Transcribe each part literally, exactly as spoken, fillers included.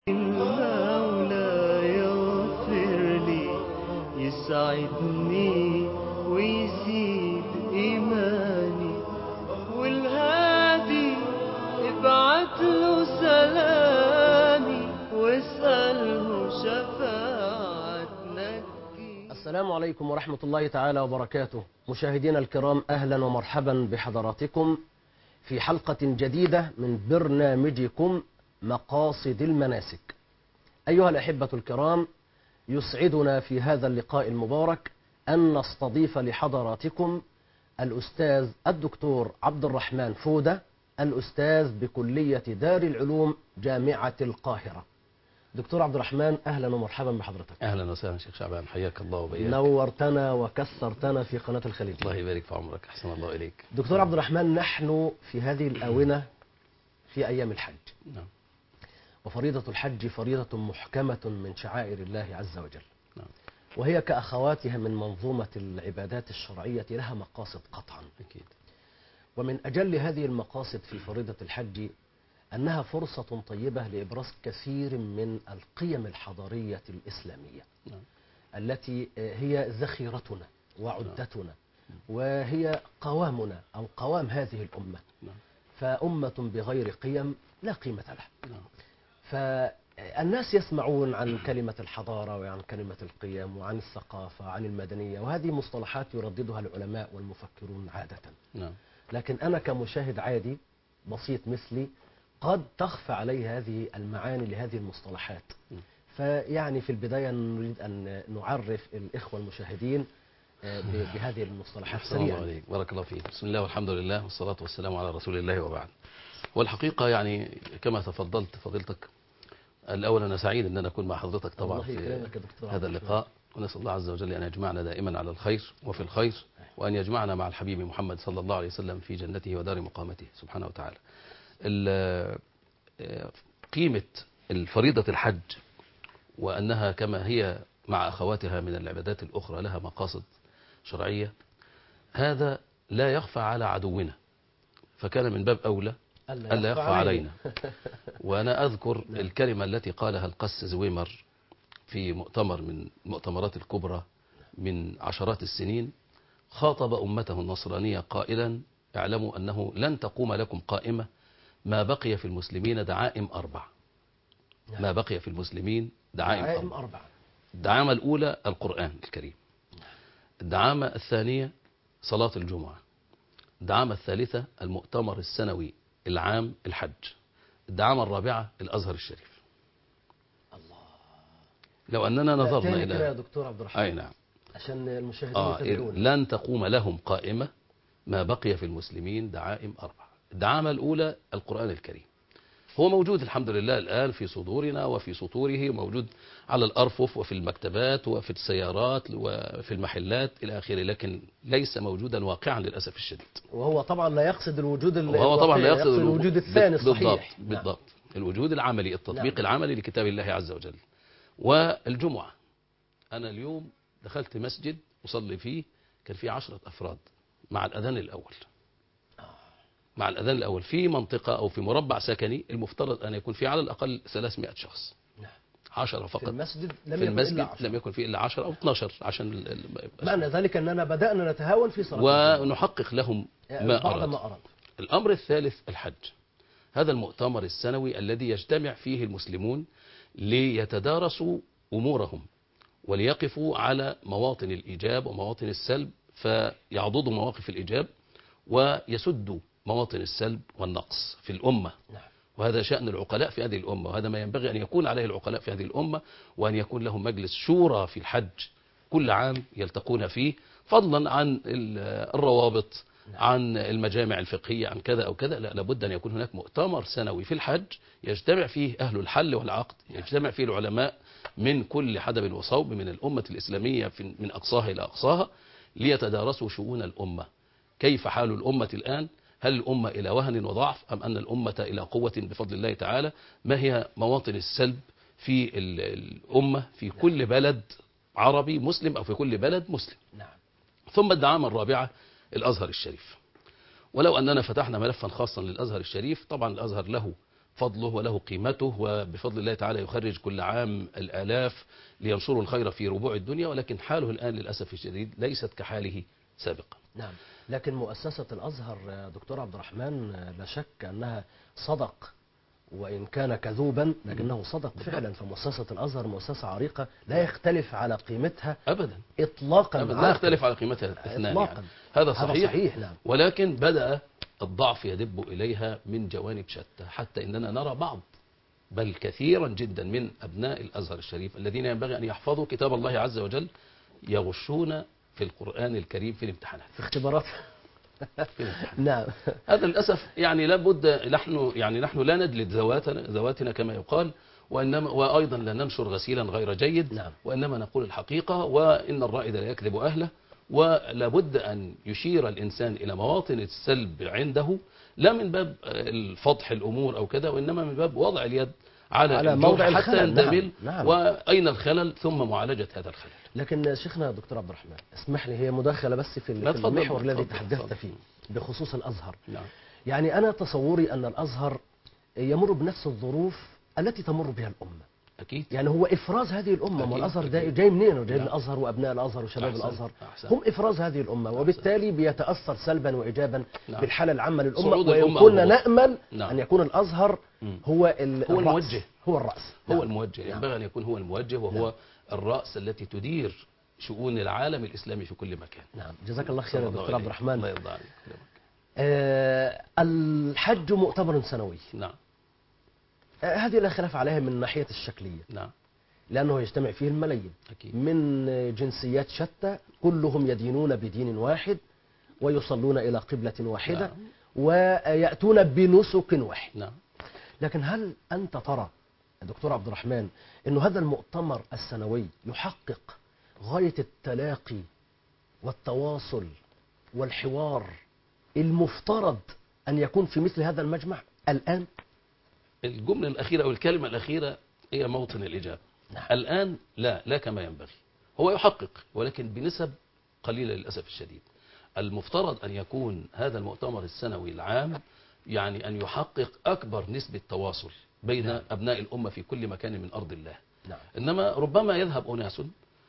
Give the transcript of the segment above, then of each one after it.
المولى يغفر لي يسعدني ويزيد إيماني، والهادي ابعت له سلامي واسأله شفاعة نجي. السلام عليكم ورحمة الله تعالى وبركاته. مشاهدينا الكرام، أهلا ومرحبا بحضراتكم في حلقة جديدة من برنامجكم مقاصد المناسك. أيها الأحبة الكرام، يسعدنا في هذا اللقاء المبارك أن نستضيف لحضراتكم الأستاذ الدكتور عبد الرحمن فودة، الأستاذ بكلية دار العلوم جامعة القاهرة. دكتور عبد الرحمن، أهلا ومرحبا بحضرتك. أهلا وسهلا شيخ شعبان، حياك الله وبياك. نورتنا وكسرتنا في قناة الخليج. الله يبارك في عمرك، أحسن الله إليك. دكتور عبد الرحمن، نحن في هذه الآونة في أيام الحج. نعم. وفريضة الحج فريضة محكمة من شعائر الله عز وجل. نعم. وهي كأخواتها من منظومة العبادات الشرعية لها مقاصد قطعا. أكيد. ومن أجل هذه المقاصد في فريضة الحج أنها فرصة طيبة لإبراز كثير من القيم الحضارية الإسلامية. نعم. التي هي ذخيرتنا وعدتنا، وهي قوامنا أو قوام هذه الأمة. نعم. فأمة بغير قيم لا قيمة لها. نعم. فالناس يسمعون عن كلمة الحضارة وعن كلمة القيم وعن الثقافة وعن المدنية، وهذه مصطلحات يرددها العلماء والمفكرون عادة. نعم. لكن أنا كمشاهد عادي بسيط مثلي قد تخفى علي هذه المعاني لهذه المصطلحات. نعم. فيعني في البداية نريد أن نعرف الإخوة المشاهدين بهذه المصطلحات سريعا. عليك. بارك الله فيك. بسم الله والحمد لله والصلاة والسلام على رسول الله وبعد. والحقيقة يعني كما تفضلت فضيلتك، الأول أنا سعيد أن أنا أكون مع حضرتك طبعا في هذا اللقاء، ونسأل الله عز وجل أن يجمعنا دائما على الخير وفي الخير، وأن يجمعنا مع الحبيب محمد صلى الله عليه وسلم في جنته ودار مقامته سبحانه وتعالى. قيمة الفريضة الحج وأنها كما هي مع أخواتها من العبادات الأخرى لها مقاصد شرعية، هذا لا يخفى على عدونا، فكان من باب أولى ألا يخفى علينا. وأنا أذكر الكلمة التي قالها القس زويمر في مؤتمر من المؤتمرات الكبرى من عشرات السنين، خاطب أمته النصرانية قائلا: اعلموا أنه لن تقوم لكم قائمة ما بقي في المسلمين دعائم أربع. ما بقي في المسلمين دعائم أربع. الدعامة الأولى القرآن الكريم، الدعامة الثانية صلاة الجمعة، الدعامة الثالثة المؤتمر السنوي العام الحج، الدعامة الرابعة الأزهر الشريف. الله. لو أننا نظرنا إلى يا دكتور عبد الرحمن. أي نعم. عشان المشاهدين آه يتابعون. لن تقوم لهم قائمة ما بقي في المسلمين دعائم أربعة. الدعامة الأولى القرآن الكريم، هو موجود الحمد لله الآن في صدورنا وفي سطوره، موجود على الأرفف وفي المكتبات وفي السيارات وفي المحلات إلى آخره، لكن ليس موجودا واقعا للأسف الشديد. وهو طبعا لا يقصد الوجود وهو طبعا لا يقصد الوجود الثاني الصحيح. بالضبط. بالضبط. الوجود العملي، التطبيق نعم. العملي لكتاب الله عز وجل. والجمعة، أنا اليوم دخلت مسجد أصلي فيه، كان فيه عشرة أفراد مع الأذان الأول. مع الأذان الأول في منطقة أو في مربع سكني المفترض أن يكون فيه على الأقل ثلاثمائة شخص. نعم. عشرة فقط. في المسجد لم في يكن المسجد إلا عشرة. لم يكن فيه إلا عشرة أو اثناشر، عشان معنى ذلك أننا بدأنا نتهاون في صلاة ونحقق لهم ما أراد. ما أراد. الأمر الثالث الحج، هذا المؤتمر السنوي الذي يجتمع فيه المسلمون ليتدارسوا أمورهم وليقفوا على مواطن الإيجاب ومواطن السلب، فيعضدوا مواقف الإيجاب ويسدوا مواطن السلب والنقص في الأمة. نعم. وهذا شأن العقلاء في هذه الأمة، وهذا ما ينبغي أن يكون عليه العقلاء في هذه الأمة، وأن يكون لهم مجلس شورى في الحج كل عام يلتقون فيه، فضلا عن الروابط. نعم. عن المجامع الفقهية، عن كذا أو كذا. لا، لابد أن يكون هناك مؤتمر سنوي في الحج يجتمع فيه أهل الحل والعقد، يجتمع فيه العلماء من كل حدب وصوب من الأمة الإسلامية من أقصاها إلى أقصاها، ليتدارسوا شؤون الأمة. كيف حال الأمة الآن؟ هل الأمة إلى وهن وضعف أم أن الأمة إلى قوة بفضل الله تعالى؟ ما هي مواطن السلب في الأمة في كل بلد عربي مسلم أو في كل بلد مسلم؟ نعم. ثم الدعامة الرابعة الأزهر الشريف. ولو أننا فتحنا ملفا خاصا للأزهر الشريف، طبعا الأزهر له فضله وله قيمته، وبفضل الله تعالى يخرج كل عام الآلاف لينشروا الخير في ربوع الدنيا، ولكن حاله الآن للأسف الشديد ليست كحاله سابقا. نعم، لكن مؤسسة الأزهر دكتور عبد الرحمن لا شك أنها صدق، وإن كان كذوبا لكنه صدق فعلا. فمؤسسة الأزهر مؤسسة عريقة لا يختلف على قيمتها أبدا إطلاقا، أبدا لا يختلف على قيمتها اثنان إطلاقا يعني. هذا صحيح, هذا صحيح نعم. ولكن بدأ الضعف يدب إليها من جوانب شتى، حتى إننا نرى بعض بل كثيرا جدا من أبناء الأزهر الشريف الذين ينبغي أن يحفظوا كتاب الله عز وجل يغشون في القرآن الكريم في الامتحانات، في اختبارات في الامتحانات. نعم. هذا للأسف يعني لابد نحن يعني نحن لا ندلت ذواتنا ذواتنا كما يقال، وإنما وأيضا لا ننشر غسيلا غير جيد. نعم. وإنما نقول الحقيقة، وإن الرائد لا يكذب أهله. ولابد أن يشير الإنسان إلى مواطن السلب عنده، لا من باب الفضح الأمور أو كذا، وإنما من باب وضع اليد على, على موضع حتى يندمل. نعم. نعم. وأين الخلل ثم معالجة هذا الخلل. لكن شيخنا دكتور عبد الرحمن اسمح لي، هي مداخلة بس في المحور الذي تحدثت فيه بخصوص الأزهر. نعم. يعني أنا تصوري أن الأزهر يمر بنفس الظروف التي تمر بها الأمة. أكيد. يعني هو إفراز هذه الأمة، والأزهر جاي منين؟ جاي من الأزهر وأبناء الأزهر وشباب أحسن. الأزهر أحسن. هم إفراز هذه الأمة، أحسن. وبالتالي بيتأثر سلبا وإيجابا نعم. بالحالة العامة للأمة. الأمة وكنا نأمل نعم. أن يكون الأزهر هو هو الموجه، هو الرأس، هو نعم. الموجه. ينبغي نعم. أن يكون هو الموجه، وهو نعم. الرأس التي تدير شؤون العالم الإسلامي في كل مكان. نعم، جزاك الله خير يا دكتور عبد الرحمن. الله يرضى عليك. آه الحج مؤتمر سنوي. نعم. آه هذه لا خلاف عليها من ناحية الشكلية. نعم. لأنه يجتمع فيه الملايين أكيد. من جنسيات شتى، كلهم يدينون بدين واحد ويصلون إلى قبلة واحدة. نعم. ويأتون بنسك واحد. نعم. لكن هل أنت ترى دكتور عبد الرحمن أن هذا المؤتمر السنوي يحقق غاية التلاقي والتواصل والحوار المفترض أن يكون في مثل هذا المجمع الآن؟ الجملة الأخيرة أو الكلمة الأخيرة هي موطن الإجابة. نعم. الآن لا لا كما ينبغي. هو يحقق ولكن بنسب قليلة للأسف الشديد. المفترض أن يكون هذا المؤتمر السنوي العام يعني أن يحقق أكبر نسبة تواصل بين نعم. أبناء الأمة في كل مكان من أرض الله. نعم. إنما ربما يذهب أناس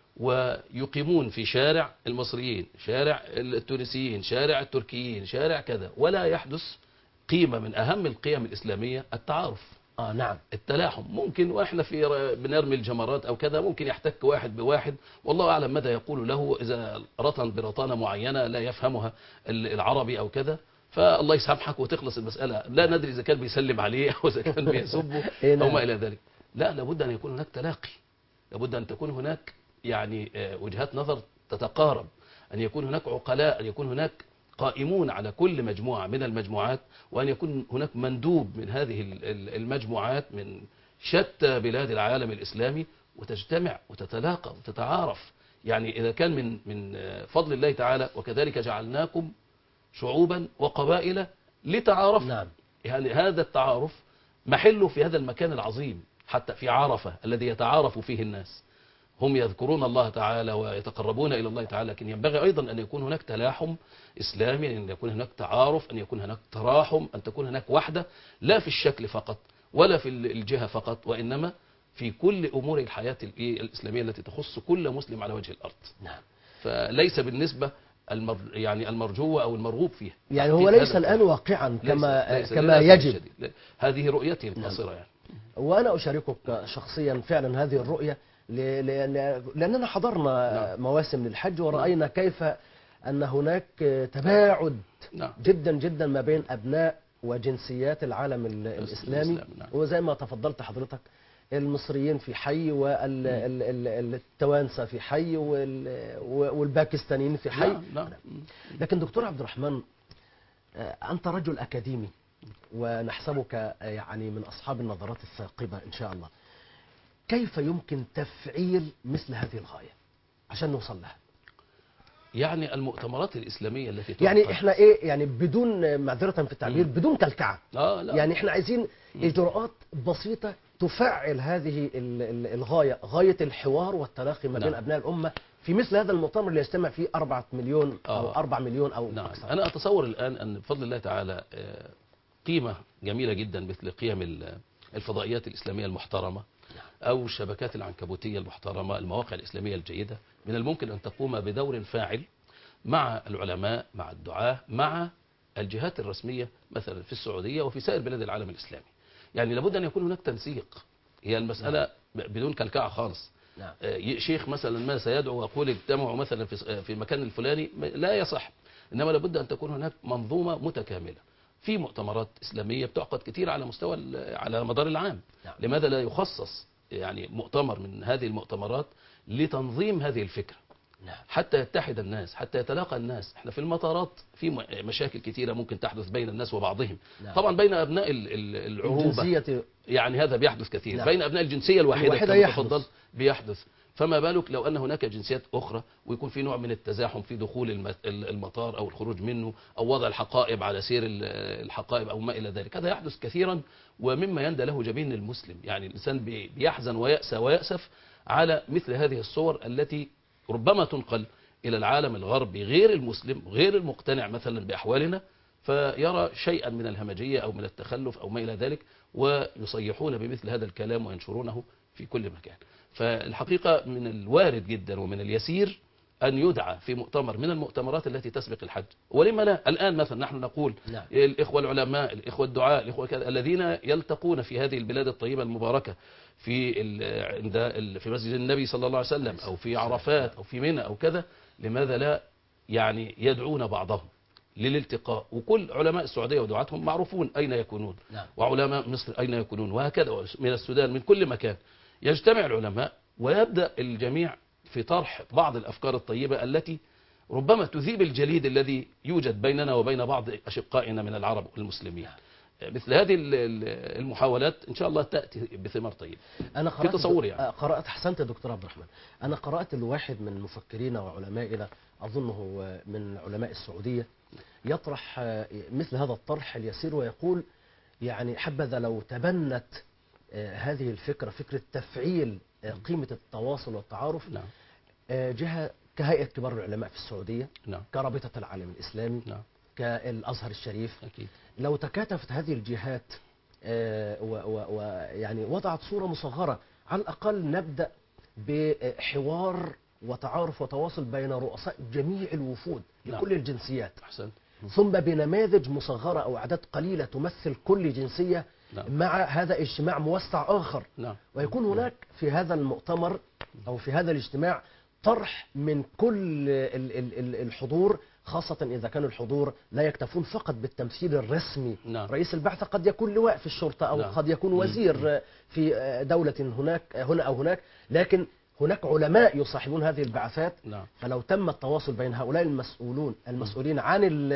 ويقيمون في شارع المصريين، شارع التونسيين، شارع التركيين، شارع كذا، ولا يحدث قيمة من أهم القيم الإسلامية التعارف. آه نعم. التلاحم ممكن، وإحنا في بنرمي الجمرات أو كذا ممكن يحتك واحد بواحد، والله أعلم ماذا يقول له إذا رطن برطانة معينة لا يفهمها العربي أو كذا، فالله يسامحك وتخلص المسألة. لا ندري إذا كان بيسلم عليه أو إذا كان بيسبه أو ما إلى ذلك. لا، لابد أن يكون هناك تلاقي، لابد أن تكون هناك يعني وجهات نظر تتقارب، أن يكون هناك عقلاء، أن يكون هناك قائمون على كل مجموعة من المجموعات، وأن يكون هناك مندوب من هذه المجموعات من شتى بلاد العالم الإسلامي، وتجتمع وتتلاقى وتتعارف. يعني إذا كان من من فضل الله تعالى وكذلك جعلناكم شعوبا وقبائل لتعارفوا. نعم. يعني هذا التعارف محله في هذا المكان العظيم، حتى في عرفة الذي يتعارف فيه الناس، هم يذكرون الله تعالى ويتقربون إلى الله تعالى، لكن ينبغي أيضا أن يكون هناك تلاحم إسلامي، أن يكون هناك تعارف، أن يكون هناك تراحم، أن تكون هناك وحدة، لا في الشكل فقط ولا في الجهة فقط، وإنما في كل أمور الحياة الإسلامية التي تخص كل مسلم على وجه الأرض. نعم. فليس بالنسبة المر يعني المرجوة أو المرغوب فيه. يعني هو ليس الآن واقعا كما ليس كما يجب. هذه رؤيتي القصيرة. نعم. يعني وأنا أشاركك شخصيا فعلا هذه الرؤية، لأننا حضرنا نعم. مواسم للحج ورأينا كيف أن هناك تباعد نعم. جدا جدا ما بين أبناء وجنسيات العالم الإسلامي. نعم. وزي ما تفضلت حضرتك، المصريين في حي والتوانسة في حي والباكستانيين في حي. نعم. نعم. لكن دكتور عبد الرحمن، أنت رجل أكاديمي ونحسبك يعني من أصحاب النظرات الثاقبة إن شاء الله. كيف يمكن تفعيل مثل هذه الغاية عشان نوصل لها؟ يعني المؤتمرات الإسلامية التي يعني احنا ايه يعني بدون معذرة في التعبير، مم. بدون كلكعة. آه لا. يعني احنا عايزين مم. إجراءات بسيطة تفعل هذه الغاية، غاية الحوار والتلاقي ما بين نعم. أبناء الأمة في مثل هذا المؤتمر اللي يجتمع فيه أربعة مليون أو آه. أربعة مليون أو نعم. أكثر. أنا أتصور الآن أن بفضل الله تعالى قيمة جميلة جدا مثل قيم الفضائيات الإسلامية المحترمة أو الشبكات العنكبوتية المحترمة، المواقع الإسلامية الجيدة، من الممكن أن تقوم بدور فاعل مع العلماء، مع الدعاة، مع الجهات الرسمية مثلا في السعودية وفي سائر بلاد العالم الإسلامي. يعني لابد أن يكون هناك تنسيق، هي المسألة نعم. بدون كلكعة خالص. نعم. شيخ مثلا ما سيدعو ويقول اجتمعوا مثلا في في مكان الفلاني لا يصح، إنما لابد أن تكون هناك منظومة متكاملة. في مؤتمرات إسلامية بتعقد كتير على مستوى على مدار العام. نعم. لماذا لا يخصص يعني مؤتمر من هذه المؤتمرات لتنظيم هذه الفكرة؟ نعم. حتى يتحد الناس، حتى يتلاقى الناس. احنا في المطارات في مشاكل كتيرة ممكن تحدث بين الناس وبعضهم. نعم. طبعا بين أبناء العروبة يعني هذا بيحدث كثير. نعم. بين أبناء الجنسية الواحدة كما تفضل بيحدث، فما بالك لو أن هناك جنسيات أخرى ويكون في نوع من التزاحم في دخول المطار أو الخروج منه أو وضع الحقائب على سير الحقائب أو ما إلى ذلك. هذا يحدث كثيرا ومما يندى له جبين المسلم. يعني الإنسان بيحزن ويأسى ويأسف على مثل هذه الصور التي ربما تنقل إلى العالم الغربي غير المسلم غير المقتنع مثلا بأحوالنا، فيرى شيئا من الهمجية أو من التخلف أو ما إلى ذلك ويصيحون بمثل هذا الكلام وينشرونه في كل مكان. فالحقيقة من الوارد جدا ومن اليسير أن يدعى في مؤتمر من المؤتمرات التي تسبق الحج، ولما لا؟ الآن مثلا نحن نقول نعم. الإخوة العلماء، الإخوة الدعاء، الإخوة كذا الذين يلتقون في هذه البلاد الطيبة المباركة في عند في مسجد النبي صلى الله عليه وسلم أو في عرفات أو في منى أو كذا، لماذا لا يعني يدعون بعضهم للالتقاء؟ وكل علماء السعودية ودعاتهم معروفون أين يكونون. نعم. وعلماء مصر أين يكونون، وهكذا من السودان من كل مكان. يجتمع العلماء ويبدأ الجميع في طرح بعض الأفكار الطيبة التي ربما تذيب الجليد الذي يوجد بيننا وبين بعض أشقائنا من العرب والمسلمين. مثل هذه المحاولات إن شاء الله تأتي بثمار طيبة. أنا قرأت في تصوري يعني. قرأت أحسنت يا دكتور عبد الرحمن. أنا قرأت الواحد من مفكرين وعلمائنا أظنه من علماء السعودية يطرح مثل هذا الطرح اليسير ويقول يعني حبذا لو تبنت هذه الفكرة، فكرة تفعيل قيمة التواصل والتعارف. نعم. جهة كهيئة كبار العلماء في السعودية. نعم. كرابطة العالم الإسلامي. نعم. كالأزهر الشريف. أكيد. لو تكاتفت هذه الجهات ويعني وضعت صورة مصغرة، على الأقل نبدأ بحوار وتعارف وتواصل بين رؤساء جميع الوفود لكل نعم. الجنسيات. أحسن. ثم بنماذج مصغرة أو أعداد قليلة تمثل كل جنسية. نعم. مع هذا اجتماع موسع آخر. نعم. ويكون هناك في هذا المؤتمر أو في هذا الاجتماع طرح من كل الحضور، خاصة إذا كان الحضور لا يكتفون فقط بالتمثيل الرسمي. نعم. رئيس البعثة قد يكون لواء في الشرطة أو نعم. قد يكون وزير في دولة هناك هنا أو هناك، لكن هناك علماء يصاحبون هذه البعثات. نعم. فلو تم التواصل بين هؤلاء المسؤولون المسؤولين عن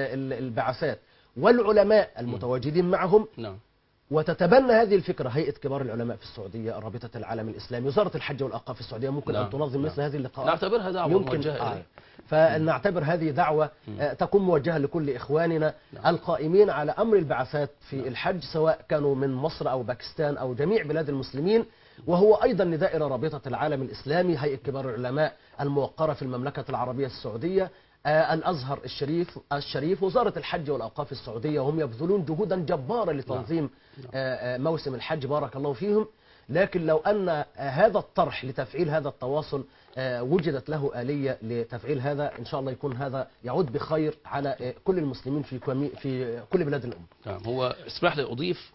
البعثات والعلماء المتواجدين معهم. نعم. وتتبنى هذه الفكرة هيئة كبار العلماء في السعودية، رابطة العالم الإسلامي، وزارة الحج والأوقاف في السعودية ممكن نعم. أن تنظم مثل نعم. هذه اللقاءات. نعتبرها دعوة موجهة آه. فنعتبر هذه دعوة آه تكون موجهة لكل إخواننا نعم. القائمين على أمر البعثات في نعم. الحج، سواء كانوا من مصر أو باكستان أو جميع بلاد المسلمين. وهو أيضا نداء إلى رابطة العالم الإسلامي، هيئة كبار العلماء الموقرة في المملكة العربية السعودية، آه الأزهر الشريف الشريف وزارة الحج والأوقاف السعودية، وهم يبذلون جهودا جبارة لتنظيم آه موسم الحج، بارك الله فيهم. لكن لو أن آه هذا الطرح لتفعيل هذا التواصل آه وجدت له آلية لتفعيل هذا، إن شاء الله يكون هذا يعود بخير على آه كل المسلمين في في كل بلاد الأمة. نعم. هو اسمح لي أضيف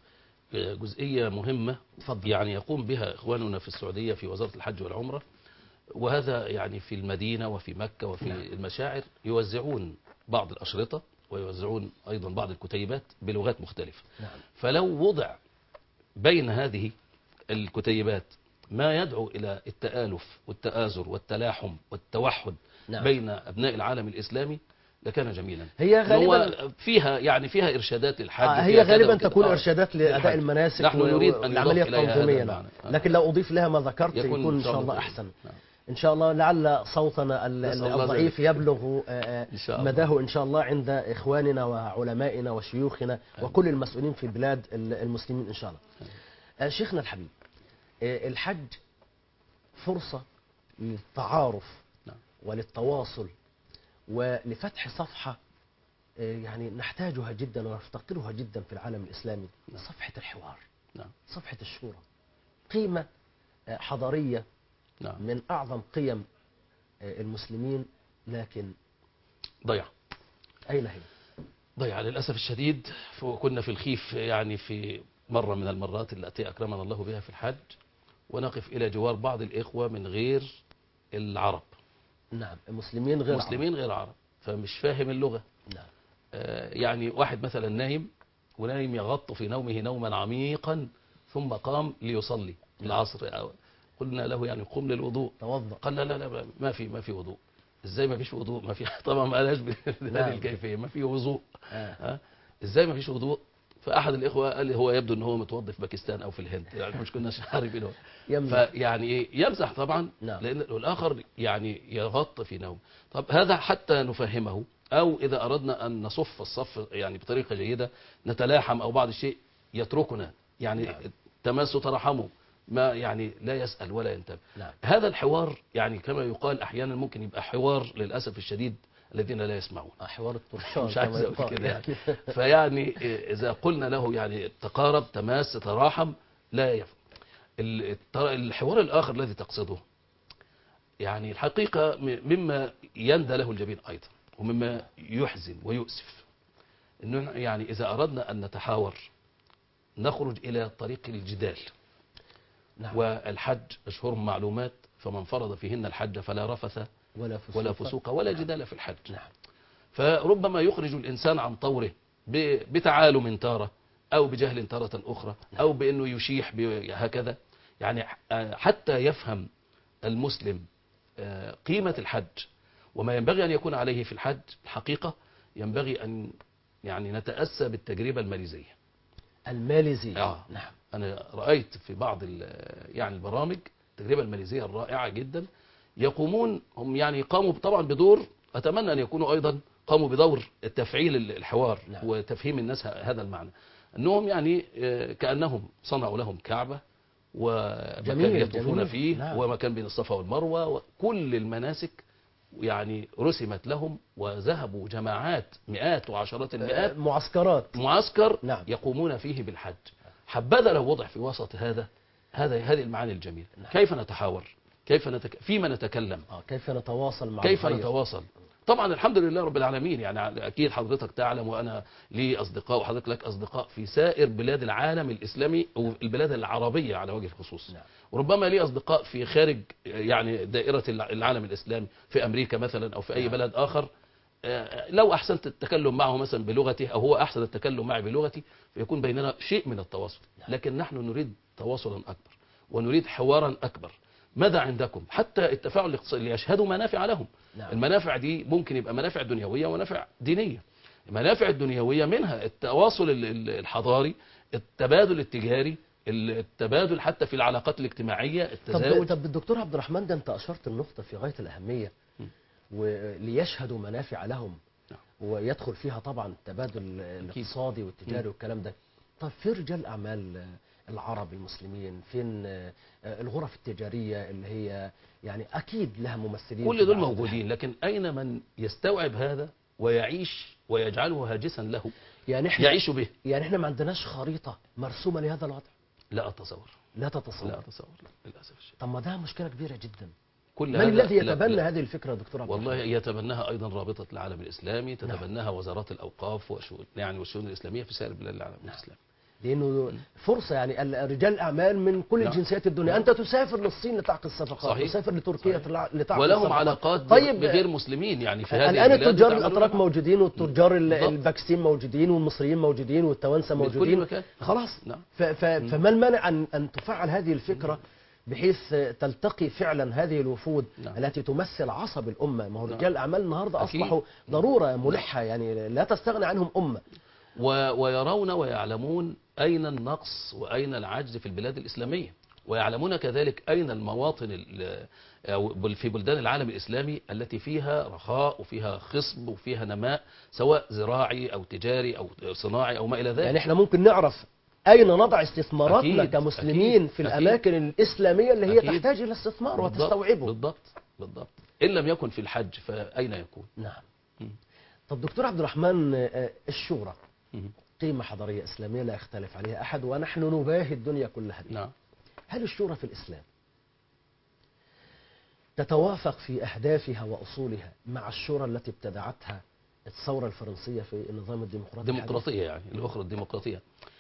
جزئية مهمة فضل. يعني يقوم بها إخواننا في السعودية في وزارة الحج والعمرة، وهذا يعني في المدينة وفي مكة وفي نعم. المشاعر يوزعون بعض الأشرطة ويوزعون أيضا بعض الكتيبات بلغات مختلفة. نعم. فلو وضع بين هذه الكتيبات ما يدعو إلى التآلف والتآزر والتلاحم والتوحد نعم. بين أبناء العالم الإسلامي لكان جميلا. هي غالبا فيها يعني فيها إرشادات الحج. آه هي غالبا تكون إرشادات لأداء المناسك. نحن نريد أن العملية التنظيمية نعم. لكن لو أضيف لها ما ذكرت يكون, يكون إن شاء الله أحسن. نعم. إن شاء الله لعل صوتنا الضعيف يبلغ مداه إن شاء الله عند إخواننا وعلمائنا وشيوخنا وكل المسؤولين في بلاد المسلمين إن شاء الله. شيخنا الحبيب، الحج فرصة للتعارف وللتواصل ولفتح صفحة يعني نحتاجها جدا ونفتقرها جدا في العالم الإسلامي. نعم. صفحة الحوار، نعم. صفحة الشورى، قيمة حضارية نعم. من أعظم قيم المسلمين، لكن ضيع. أين هي؟ ضيع للأسف الشديد. كنا في الخيف يعني في مرة من المرات التي أكرمنا الله بها في الحج، ونقف إلى جوار بعض الإخوة من غير العرب. نعم. مسلمين غير مسلمين عرب. غير عرب، فمش فاهم اللغة. نعم. آه يعني واحد مثلا نايم، ونايم يغط في نومه نوما عميقا، ثم قام ليصلي العصر. قلنا له يعني قم للوضوء، توضأ. قال لا لا لا ما في ما في وضوء. ازاي ما فيش وضوء؟ ما في طبعا ما قالهاش بهذه الكيفيه، ما في وضوء. آه. ازاي ما فيش وضوء؟ فاحد الاخوه قال لي هو يبدو ان هو متوضي في باكستان او في الهند، يعني مش كناش عارفين هو. فيعني ايه يمزح طبعا. نعم. لان الاخر يعني يغط في نوم. طب هذا حتى نفهمه، او اذا اردنا ان نصف الصف يعني بطريقه جيده، نتلاحم او بعض الشيء يتركنا، يعني نعم. تماسوا ترحموا، ما يعني لا يسأل ولا ينتبه. نعم. هذا الحوار يعني كما يقال أحيانا ممكن يبقى حوار للأسف الشديد الذين لا يسمعون. حوار الطرشان مش عايز أقول كده يعني. فيعني إذا قلنا له يعني تقارب تماس تراحم لا يفهم. الحوار الآخر الذي تقصده يعني الحقيقة مما يندى له الجبين أيضا، ومما يحزن ويؤسف، إنه يعني إذا أردنا أن نتحاور نخرج إلى طريق الجدال. نعم. والحج أشهر معلومات، فمن فرض فيهن الحج فلا رفث ولا فسوق ولا, فسوق ولا نعم. جدال في الحج. نعم. فربما يخرج الإنسان عن طوره بتعالم تارة، أو بجهل تارة أخرى، نعم. أو بأنه يشيح هكذا. يعني حتى يفهم المسلم قيمة الحج وما ينبغي أن يكون عليه في الحج، الحقيقة ينبغي أن يعني نتأسى بالتجربة الماليزية. الماليزية. آه. نعم. أنا رأيت في بعض يعني البرامج التجربة الماليزية الرائعة جدا. يقومون هم يعني قاموا طبعا بدور، أتمنى أن يكونوا أيضا قاموا بدور تفعيل الحوار. نعم. وتفهيم الناس هذا المعنى، أنهم يعني كأنهم صنعوا لهم كعبة ومكان يطوفون فيه. نعم. ومكان بين الصفا والمروة، وكل المناسك يعني رسمت لهم، وذهبوا جماعات مئات وعشرات المئات معسكرات معسكر. نعم. يقومون فيه بالحج. حبذا لو وضع في وسط هذا هذا هذه المعاني الجميلة. نعم. كيف نتحاور؟ كيف نتك... فيما نتكلم؟ آه كيف نتواصل مع كيف الغير. نتواصل؟ طبعا الحمد لله رب العالمين. يعني أكيد حضرتك تعلم، وأنا لي أصدقاء، وحضرتك لك أصدقاء في سائر بلاد العالم الإسلامي والبلاد العربية على وجه الخصوص. نعم. وربما لي أصدقاء في خارج يعني دائرة العالم الإسلامي، في أمريكا مثلا أو في أي نعم. بلد آخر. لو أحسنت التكلم معه مثلا بلغته، أو هو أحسن التكلم معي بلغتي، فيكون بيننا شيء من التواصل. لكن نحن نريد تواصلا أكبر، ونريد حوارا أكبر. ماذا عندكم؟ حتى التفاعل الاقتصادي ليشهدوا منافع لهم. نعم. المنافع دي ممكن يبقى منافع دنيوية ومنافع دينية. المنافع الدنيوية منها التواصل الحضاري، التبادل التجاري، التبادل حتى في العلاقات الاجتماعية، التزاوج. طب, طب الدكتور عبد الرحمن، ده أنت أشرت النقطة في غاية الأهمية، وليشهدوا منافع لهم. نعم. ويدخل فيها طبعا التبادل الاقتصادي والتجاري والكلام ده. طب في رجال أعمال العرب المسلمين فين؟ الغرف التجارية اللي هي يعني أكيد لها ممثلين، كل دول موجودين، لكن أين من يستوعب هذا ويعيش ويجعله هاجسا له، يعني احنا يعيش به؟ يعني احنا ما عندناش خريطة مرسومة لهذا الوضع. لا أتصور. لا تتصور. لا أتصور للأسف الشديد. طب ما ده مشكلة كبيرة جدا. كل من الذي يتبنى لا لا هذه الفكرة دكتور عبد والله يتبناها أيضا رابطة العالم الإسلامي، تتبناها نعم. وزارات الأوقاف وشؤون يعني والشؤون الإسلامية في سائر بلاد العالم نعم. الإسلامي. لأنه فرصة يعني رجال أعمال من كل نعم. الجنسيات الدنيا. أنت تسافر للصين لتعقد صفقات، صحيح. تسافر لتركيا لتعقد صفقات، ولهم علاقات طيب بغير مسلمين يعني في هذه الآن التجار الأتراك موجودين، والتجار الباكستين موجودين، والمصريين موجودين، والتوانسة موجودين. خلاص نعم. فما المانع أن أن تفعل هذه الفكرة بحيث تلتقي فعلا هذه الوفود نعم. التي تمثل عصب الأمة. ما هو رجال نعم. الأعمال النهاردة أصبحوا ضرورة ملحة، يعني لا تستغنى عنهم أمة. ويرون ويعلمون أين النقص وأين العجز في البلاد الإسلامية، ويعلمون كذلك أين المواطن في بلدان العالم الإسلامي التي فيها رخاء وفيها خصب وفيها نماء، سواء زراعي أو تجاري أو صناعي أو ما إلى ذلك. يعني احنا ممكن نعرف أين نضع استثماراتنا أكيد كمسلمين أكيد في الأماكن أكيد الإسلامية اللي هي أكيد تحتاج إلى استثمار وتستوعبه. بالضبط بالضبط. إن لم يكن في الحج فأين يكون؟ نعم. م. طب دكتور عبد الرحمن، الشورى قيمة حضارية إسلامية لا يختلف عليها أحد، ونحن نباهي الدنيا كلها بها. نعم. هل الشورى في الإسلام تتوافق في أهدافها وأصولها مع الشورى التي ابتدعتها الثورة الفرنسية في النظام الديمقراطي؟ الديمقراطية يعني الأخرى الديمقراطية.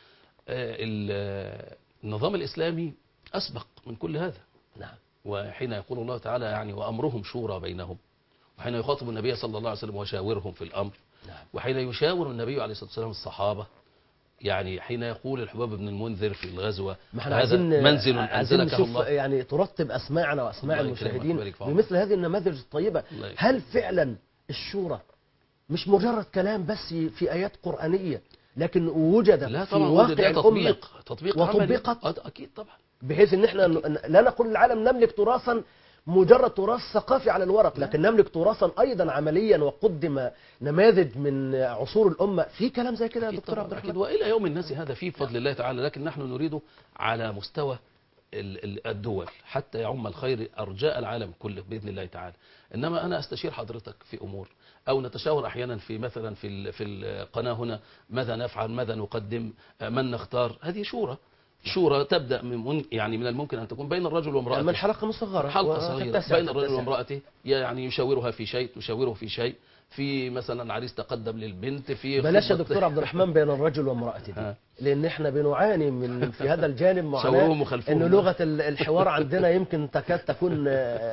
النظام الإسلامي أسبق من كل هذا. نعم. وحين يقول الله تعالى يعني وأمرهم شورى بينهم، وحين يخاطب النبي صلى الله عليه وسلم وشاورهم في الأمر. نعم. وحين يشاور النبي عليه الصلاة والسلام الصحابة، يعني حين يقول الحباب بن المنذر في الغزوة هذا منزل أنزلك الله، يعني ترتب أسماعنا وأسماع المشاهدين بمثل هذه النماذج الطيبة. هل فعلا الشورى مش مجرد كلام بس في آيات قرآنية، لكن وجد في واقع الأمة تطبيق وطبقت؟ أكيد طبعا، بحيث ان احنا لا نقول العالم نملك تراثا مجرد تراث ثقافي على الورق، لكن نملك تراثا ايضا عمليا، وقدم نماذج من عصور الامه في كلام زي كده يا دكتور عبد الرحمن. والى يوم الناس هذا فيه بفضل الله تعالى، لكن نحن نريده على مستوى الدول حتى يعم الخير ارجاء العالم كله باذن الله تعالى. انما انا استشير حضرتك في امور، او نتشاور احيانا في مثلا في في القناه هنا ماذا نفعل، ماذا نقدم، من نختار. هذه شورى شورى تبدأ من يعني من الممكن أن تكون بين الرجل وامرأته، من حلقة مصغرة، حلقة صغيرة بين الرجل وامرأته، يعني يشاورها في شيء، تشاوره في شيء، في مثلا العريس تقدم للبنت في بلاش يا دكتور عبد الرحمن بين الرجل وامرأته دي، لأن احنا بنعاني من في هذا الجانب معاناة إنه لغة الحوار عندنا يمكن تكاد تكون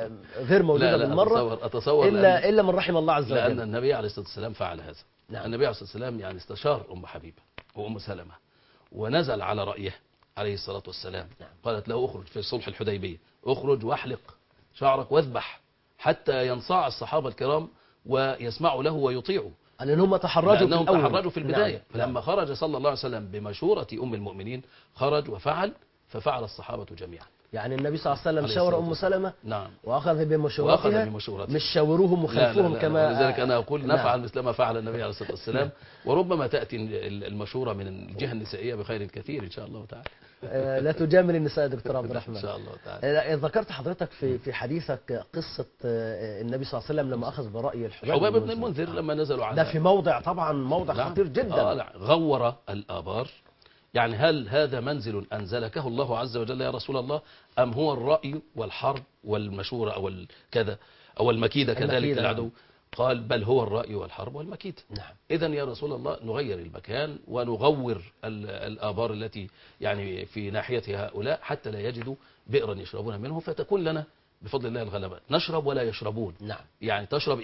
غير موجودة لا لا بالمرة. أتصور أتصور إلا إلا من رحم الله عز وجل، لأن النبي عليه الصلاة والسلام فعل هذا. نعم. النبي عليه الصلاة والسلام يعني استشار أم حبيبة وأم سلمة ونزل على رأيه عليه الصلاة والسلام. نعم. قالت له اخرج في صلح الحديبية، اخرج واحلق شعرك واذبح، حتى ينصاع الصحابة الكرام ويسمعوا له ويطيعوا، لأنهم تحرجوا في الأول، تحرجوا في البداية. نعم. فلما نعم. خرج صلى الله عليه وسلم بمشورة أم المؤمنين خرج وفعل، ففعل الصحابة جميعا. يعني النبي صلى الله عليه وسلم شاور أم سلمة، نعم، وأخذ بمشورتها، بمشورتها، مش شاوروهم وخلفوهم كما. لذلك أنا أقول نعم. نفعل مثل ما فعل النبي عليه الصلاة والسلام. نعم. وربما تأتي المشورة من الجهة النسائية بخير كثير إن شاء الله تعالى. لا تجامل النساء يا دكتور عبد الرحمن. إن شاء الله تعالى. ذكرت حضرتك في في حديثك قصة النبي صلى الله عليه وسلم لما أخذ برأي الحباب حباب بن المنذر لما نزلوا على، ده في موضع طبعا موضع نعم. خطير جدا. آه لا. غور الآبار، يعني هل هذا منزل أنزلكه الله عز وجل يا رسول الله، أم هو الرأي والحرب والمشورة أو الكذا أو المكيدة كذلك العدو؟ نعم. قال بل هو الرأي والحرب والمكيدة. نعم. إذن يا رسول الله نغير المكان ونغور الآبار التي يعني في ناحية هؤلاء حتى لا يجدوا بئرا يشربون منه، فتكون لنا بفضل الله الغلبة، نشرب ولا يشربون. نعم. يعني تشرب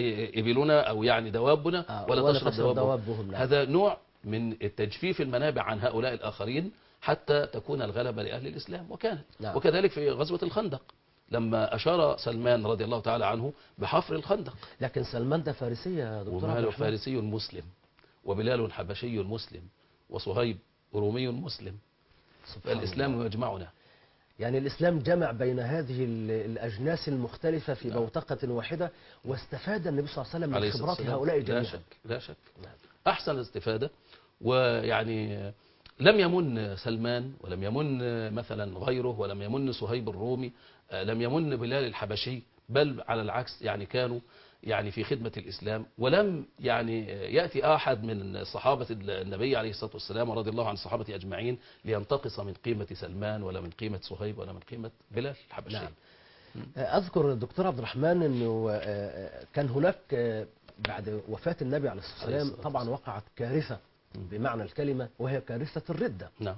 إبلنا أو يعني دوابنا آه ولا, ولا تشرب دوابهم. نعم. هذا نوع من التجفيف المنابع عن هؤلاء الآخرين حتى تكون الغلبة لأهل الإسلام. وكانت. نعم. وكذلك في غزوة الخندق لما أشار سلمان رضي الله تعالى عنه بحفر الخندق. لكن سلمان ده فارسي يا دكتور عبد الرحمن. وماله فارسي مسلم، وبلال حبشي مسلم، وصهيب رومي مسلم. فالإسلام يجمعنا. يعني الإسلام جمع بين هذه الأجناس المختلفة في نعم. بوتقة واحدة، واستفاد النبي صلى الله عليه وسلم من خبرات هؤلاء جميعا. لا شك لا شك. نعم. أحسن الاستفادة. ويعني لم يمن سلمان ولم يمن مثلا غيره، ولم يمن صهيب الرومي، لم يمن بلال الحبشي، بل على العكس يعني كانوا يعني في خدمة الإسلام. ولم يعني يأتي أحد من صحابة النبي عليه الصلاة والسلام ورضي الله عن الصحابة أجمعين لينتقص من قيمة سلمان ولا من قيمة صهيب ولا من قيمة بلال الحبشي. نعم. أذكر الدكتور عبد الرحمن أنه كان هناك بعد وفاة النبي عليه الصلاة والسلام طبعا وقعت كارثة بمعنى الكلمة، وهي كارثة الردة. نعم.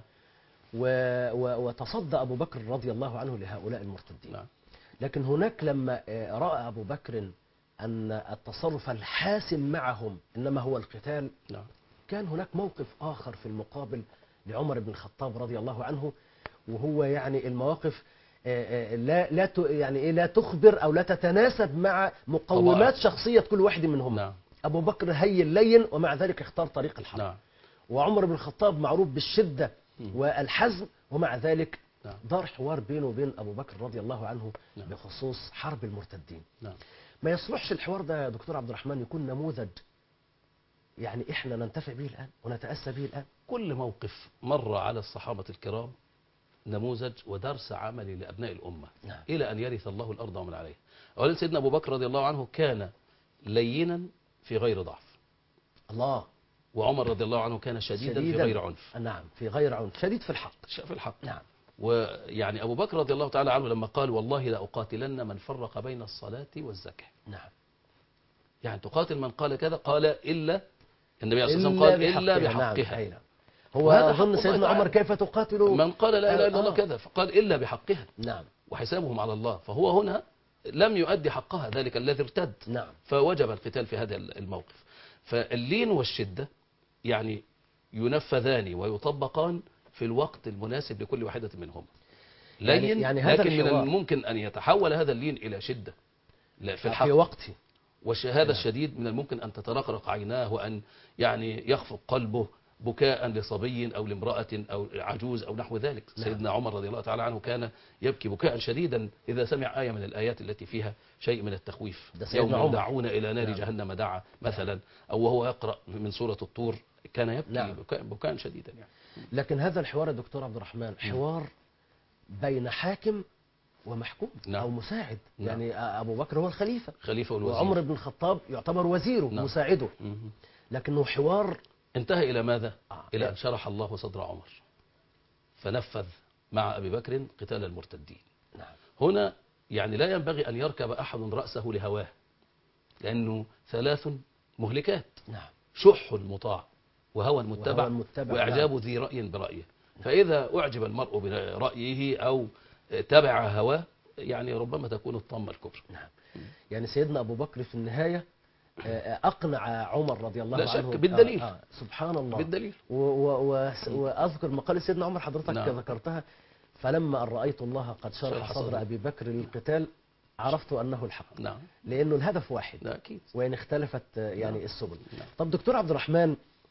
وتصدى أبو بكر رضي الله عنه لهؤلاء المرتدين. نعم. لكن هناك لما رأى أبو بكر أن التصرف الحاسم معهم إنما هو القتال، نعم. كان هناك موقف آخر في المقابل لعمر بن الخطاب رضي الله عنه، وهو يعني المواقف لا لا يعني إيه لا تخبر أو لا تتناسب مع مقومات طبعا. شخصية كل واحد منهم. نعم. أبو بكر هين لين ومع ذلك اختار طريق الحرب. نعم. وعمر بن الخطاب معروف بالشدة والحزم، ومع ذلك نعم. دار حوار بينه وبين أبو بكر رضي الله عنه نعم. بخصوص حرب المرتدين. نعم. ما يصلحش الحوار ده يا دكتور عبد الرحمن يكون نموذج يعني إحنا ننتفع به الآن ونتأسى به الآن؟ كل موقف مر على الصحابة الكرام نموذج ودرس عملي لأبناء الأمة. نعم. إلى أن يرث الله الأرض ومن عليها. أولا سيدنا أبو بكر رضي الله عنه كان لينا في غير ضعف، الله. وعمر رضي الله عنه كان شديدا, شديدا في غير عنف. نعم، في غير عنف، شديد في الحق. في الحق. نعم. ويعني أبو بكر رضي الله تعالى عنه لما قال والله لأقاتلن من فرق بين الصلاة والزكاة. نعم. يعني تقاتل من قال كذا، قال إلا النبي عليه الصلاة والسلام قال إلا بحقها. نعم. هو أظن سيدنا عمر كيف تقاتل من قال لا إله إلا آه الله كذا، فقال إلا بحقها. نعم. وحسابهم على الله. فهو هنا لم يؤدي حقها ذلك الذي ارتد. نعم. فوجب القتال في هذا الموقف. فاللين والشدة يعني ينفذان ويطبقان في الوقت المناسب لكل واحدة منهم. لين يعني يعني هذا لكن من الممكن أن يتحول هذا اللين إلى شدة في الحق في وقته. وهذا الشديد من الممكن أن تترقرق عيناه وأن يعني يخفق قلبه بكاء لصبي أو لامرأة أو عجوز أو نحو ذلك. نعم. سيدنا عمر رضي الله تعالى عنه كان يبكي بكاء شديدا إذا سمع آية من الآيات التي فيها شيء من التخويف. يوم يدعون إلى نار. نعم. جهنم دعا مثلا، أو وهو يقرأ من سورة الطور كان يبكي. نعم. بكاء, بكاء شديدا يعني. لكن هذا الحوار يا دكتور عبد الرحمن حوار بين حاكم ومحكوم. نعم. أو مساعد. نعم. يعني أبو بكر هو الخليفة، خليفة والوزير، وعمر بن الخطاب يعتبر وزيره. نعم. مساعده. مم. لكنه حوار انتهى إلى ماذا؟ آه. إلى أن شرح الله صدر عمر فنفذ مع أبي بكر قتال المرتدين. نعم. هنا يعني لا ينبغي أن يركب أحد رأسه لهواه، لأنه ثلاث مهلكات. نعم. شح مطاع وهوى متبع, وهو متبع وإعجاب. نعم. ذي رأي برأيه. فإذا أعجب المرء برأيه أو تبع هواه يعني ربما تكون الطامة الكبرى. نعم. يعني سيدنا أبو بكر في النهاية أقنع عمر رضي الله لا عنه شك بالدليل. آه آه سبحان الله بالدليل. وأذكر مقال سيدنا عمر حضرتك. نعم. ذكرتها. فلما أن رأيت الله قد شرح صدر أبي بكر للقتال عرفت أنه الحق. نعم. لأنه الهدف واحد. لا أكيد. وإن اختلفت يعني. نعم. السبل. نعم. طب دكتور عبد الرحمن،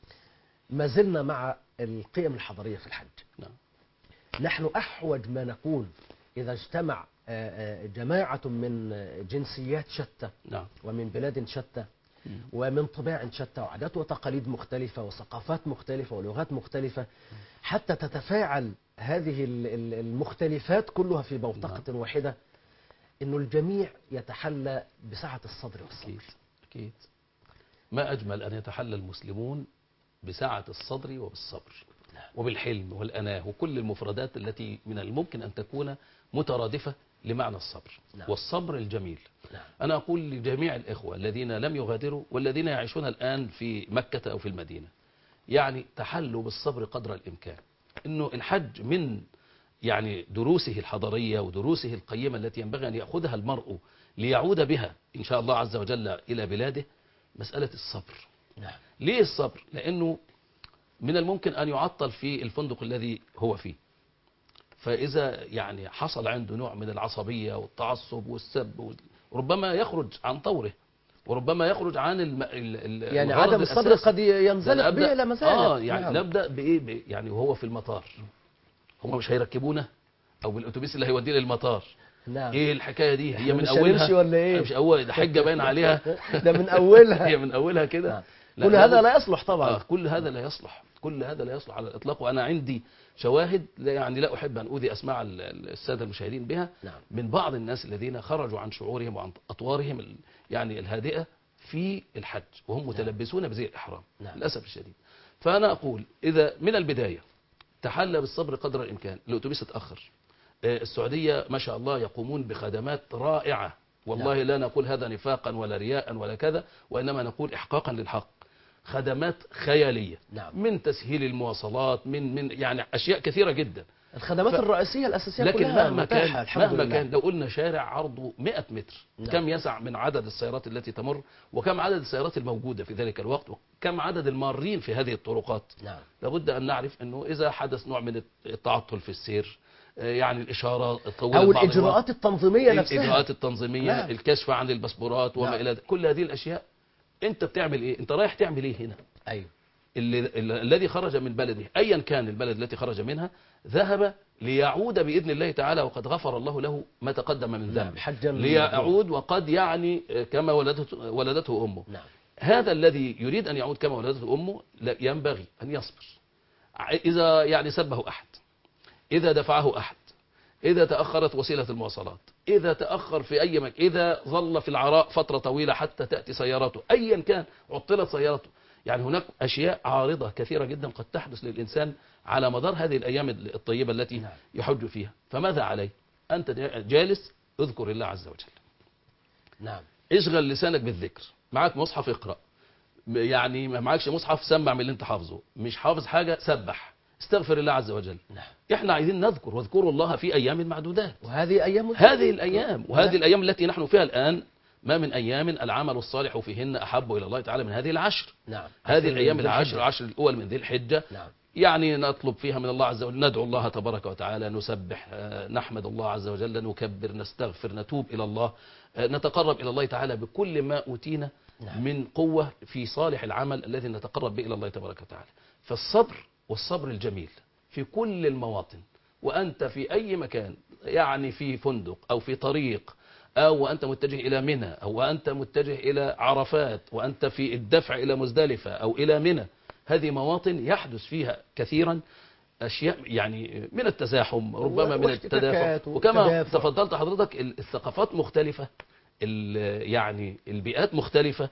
ما زلنا مع القيم الحضارية في الحج. نعم. نحن أحوج ما نكون إذا اجتمع جماعة من جنسيات شتى. نعم. ومن بلاد شتى ومن طباع شتى وعادات وتقاليد مختلفة وثقافات مختلفة ولغات مختلفة، حتى تتفاعل هذه المختلفات كلها في بوتقة. نعم. واحدة، إنه الجميع يتحلى بسعة الصدر والصبر. أكيد. أكيد. ما أجمل أن يتحلى المسلمون بسعة الصدر وبالصبر. نعم. وبالحلم والأناه وكل المفردات التي من الممكن أن تكون مترادفة لمعنى الصبر. نعم. والصبر الجميل. نعم. أنا أقول لجميع الإخوة الذين لم يغادروا والذين يعيشون الآن في مكة أو في المدينة، يعني تحلوا بالصبر قدر الإمكان. إنه الحج من يعني دروسه الحضارية ودروسه القيمة التي ينبغي أن يأخذها المرء ليعود بها إن شاء الله عز وجل إلى بلاده مسألة الصبر. نعم. ليه الصبر؟ لأنه من الممكن أن يعطل في الفندق الذي هو فيه، فإذا يعني حصل عنده نوع من العصبية والتعصب والسب وربما يخرج عن طوره وربما يخرج عن الم... ال... يعني عدم الصبر قد ينزلق به إلى مسائل. آه يعني نعم. نبدأ بإيه ب... يعني وهو في المطار هم مش هيركبونه أو بالأتوبيس اللي هيوديه للمطار. نعم. ايه الحكايه دي؟ هي من اولها ولا ايه؟ مش اول ده حجه باين عليها ده من اولها. هي من اولها كده. نعم. كل هذا لا يصلح طبعا. آه كل هذا لا يصلح كل هذا لا يصلح على الاطلاق. وانا عندي شواهد لا يعني لا احب ان اؤذي اسماع الساده المشاهدين بها. نعم. من بعض الناس الذين خرجوا عن شعورهم وعن اطوارهم يعني الهادئه في الحج وهم متلبسون. نعم. بزي الاحرام. نعم. للاسف الشديد. فانا اقول اذا من البدايه تحلى بالصبر قدر الامكان. الاتوبيس اتاخر، السعودية ما شاء الله يقومون بخدمات رائعة والله. نعم. لا نقول هذا نفاقا ولا رياء ولا كذا، وإنما نقول إحقاقا للحق. خدمات خيالية. نعم. من تسهيل المواصلات من من يعني أشياء كثيرة جدا. الخدمات ف... الرئيسية الأساسية لكن كلها مهما كان مهما لله. كان لو قلنا شارع عرضه مئة متر. نعم. كم يسع من عدد السيارات التي تمر وكم عدد السيارات الموجودة في ذلك الوقت وكم عدد المارين في هذه الطرقات. نعم. لابد أن نعرف أنه إذا حدث نوع من التعطل في السير يعني الإشارة الطويلة أو الإجراءات التنظيمية نفسها. الإجراءات التنظيمية. نعم. الكشف عن الباسبورات وما. نعم. إلى كل هذه الأشياء أنت بتعمل إيه؟ أنت رايح تعمل إيه هنا؟ أيوه. الذي خرج من بلده أيا كان البلد التي خرج منها ذهب ليعود بإذن الله تعالى وقد غفر الله له ما تقدم من ذنبه. ليعود وقد يعني كما ولدته, ولدته أمه. نعم. هذا الذي يريد أن يعود كما ولدته أمه ينبغي أن يصبر. إذا يعني سبه أحد، إذا دفعه أحد، إذا تأخرت وسيلة المواصلات، إذا تأخر في أي مكان، إذا ظل في العراء فترة طويلة حتى تأتي سيارته أيا كان عطلت سيارته، يعني هناك أشياء عارضة كثيرة جدا قد تحدث للإنسان على مدار هذه الأيام الطيبة التي نعم. يحج فيها. فماذا عليه؟ أنت جالس اذكر الله عز وجل. نعم. اشغل لسانك بالذكر. معك مصحف اقرأ، يعني ما معكش مصحف سمع من اللي انت حافظه، مش حافظ حاجة سبح، استغفر الله عز وجل. نعم. احنا عايزين نذكر، واذكروا الله في أيام معدودات. وهذه أيام هذه الأيام وهذه الأيام التي نحن فيها الآن، ما من أيام العمل الصالح فيهن أحب إلى الله تعالى من هذه العشر. نعم. هذه الأيام العشر، العشر الأول من ذي الحجة. نعم. يعني نطلب فيها من الله عز وجل، ندعو الله تبارك وتعالى، نسبح، نحمد الله عز وجل، نكبر، نستغفر، نتوب إلى الله، نتقرب إلى الله تعالى بكل ما أوتينا نعم. من قوة في صالح العمل الذي نتقرب به إلى الله تبارك وتعالى. فالصبر والصبر الجميل في كل المواطن، وأنت في أي مكان، يعني في فندق أو في طريق، أو أنت متجه إلى منى، أو أنت متجه إلى عرفات، وأنت في الدفع إلى مزدلفة أو إلى منى. هذه مواطن يحدث فيها كثيرا أشياء يعني من التزاحم، ربما من التدافع، وكما تفضلت حضرتك الثقافات مختلفة، يعني البيئات مختلفة.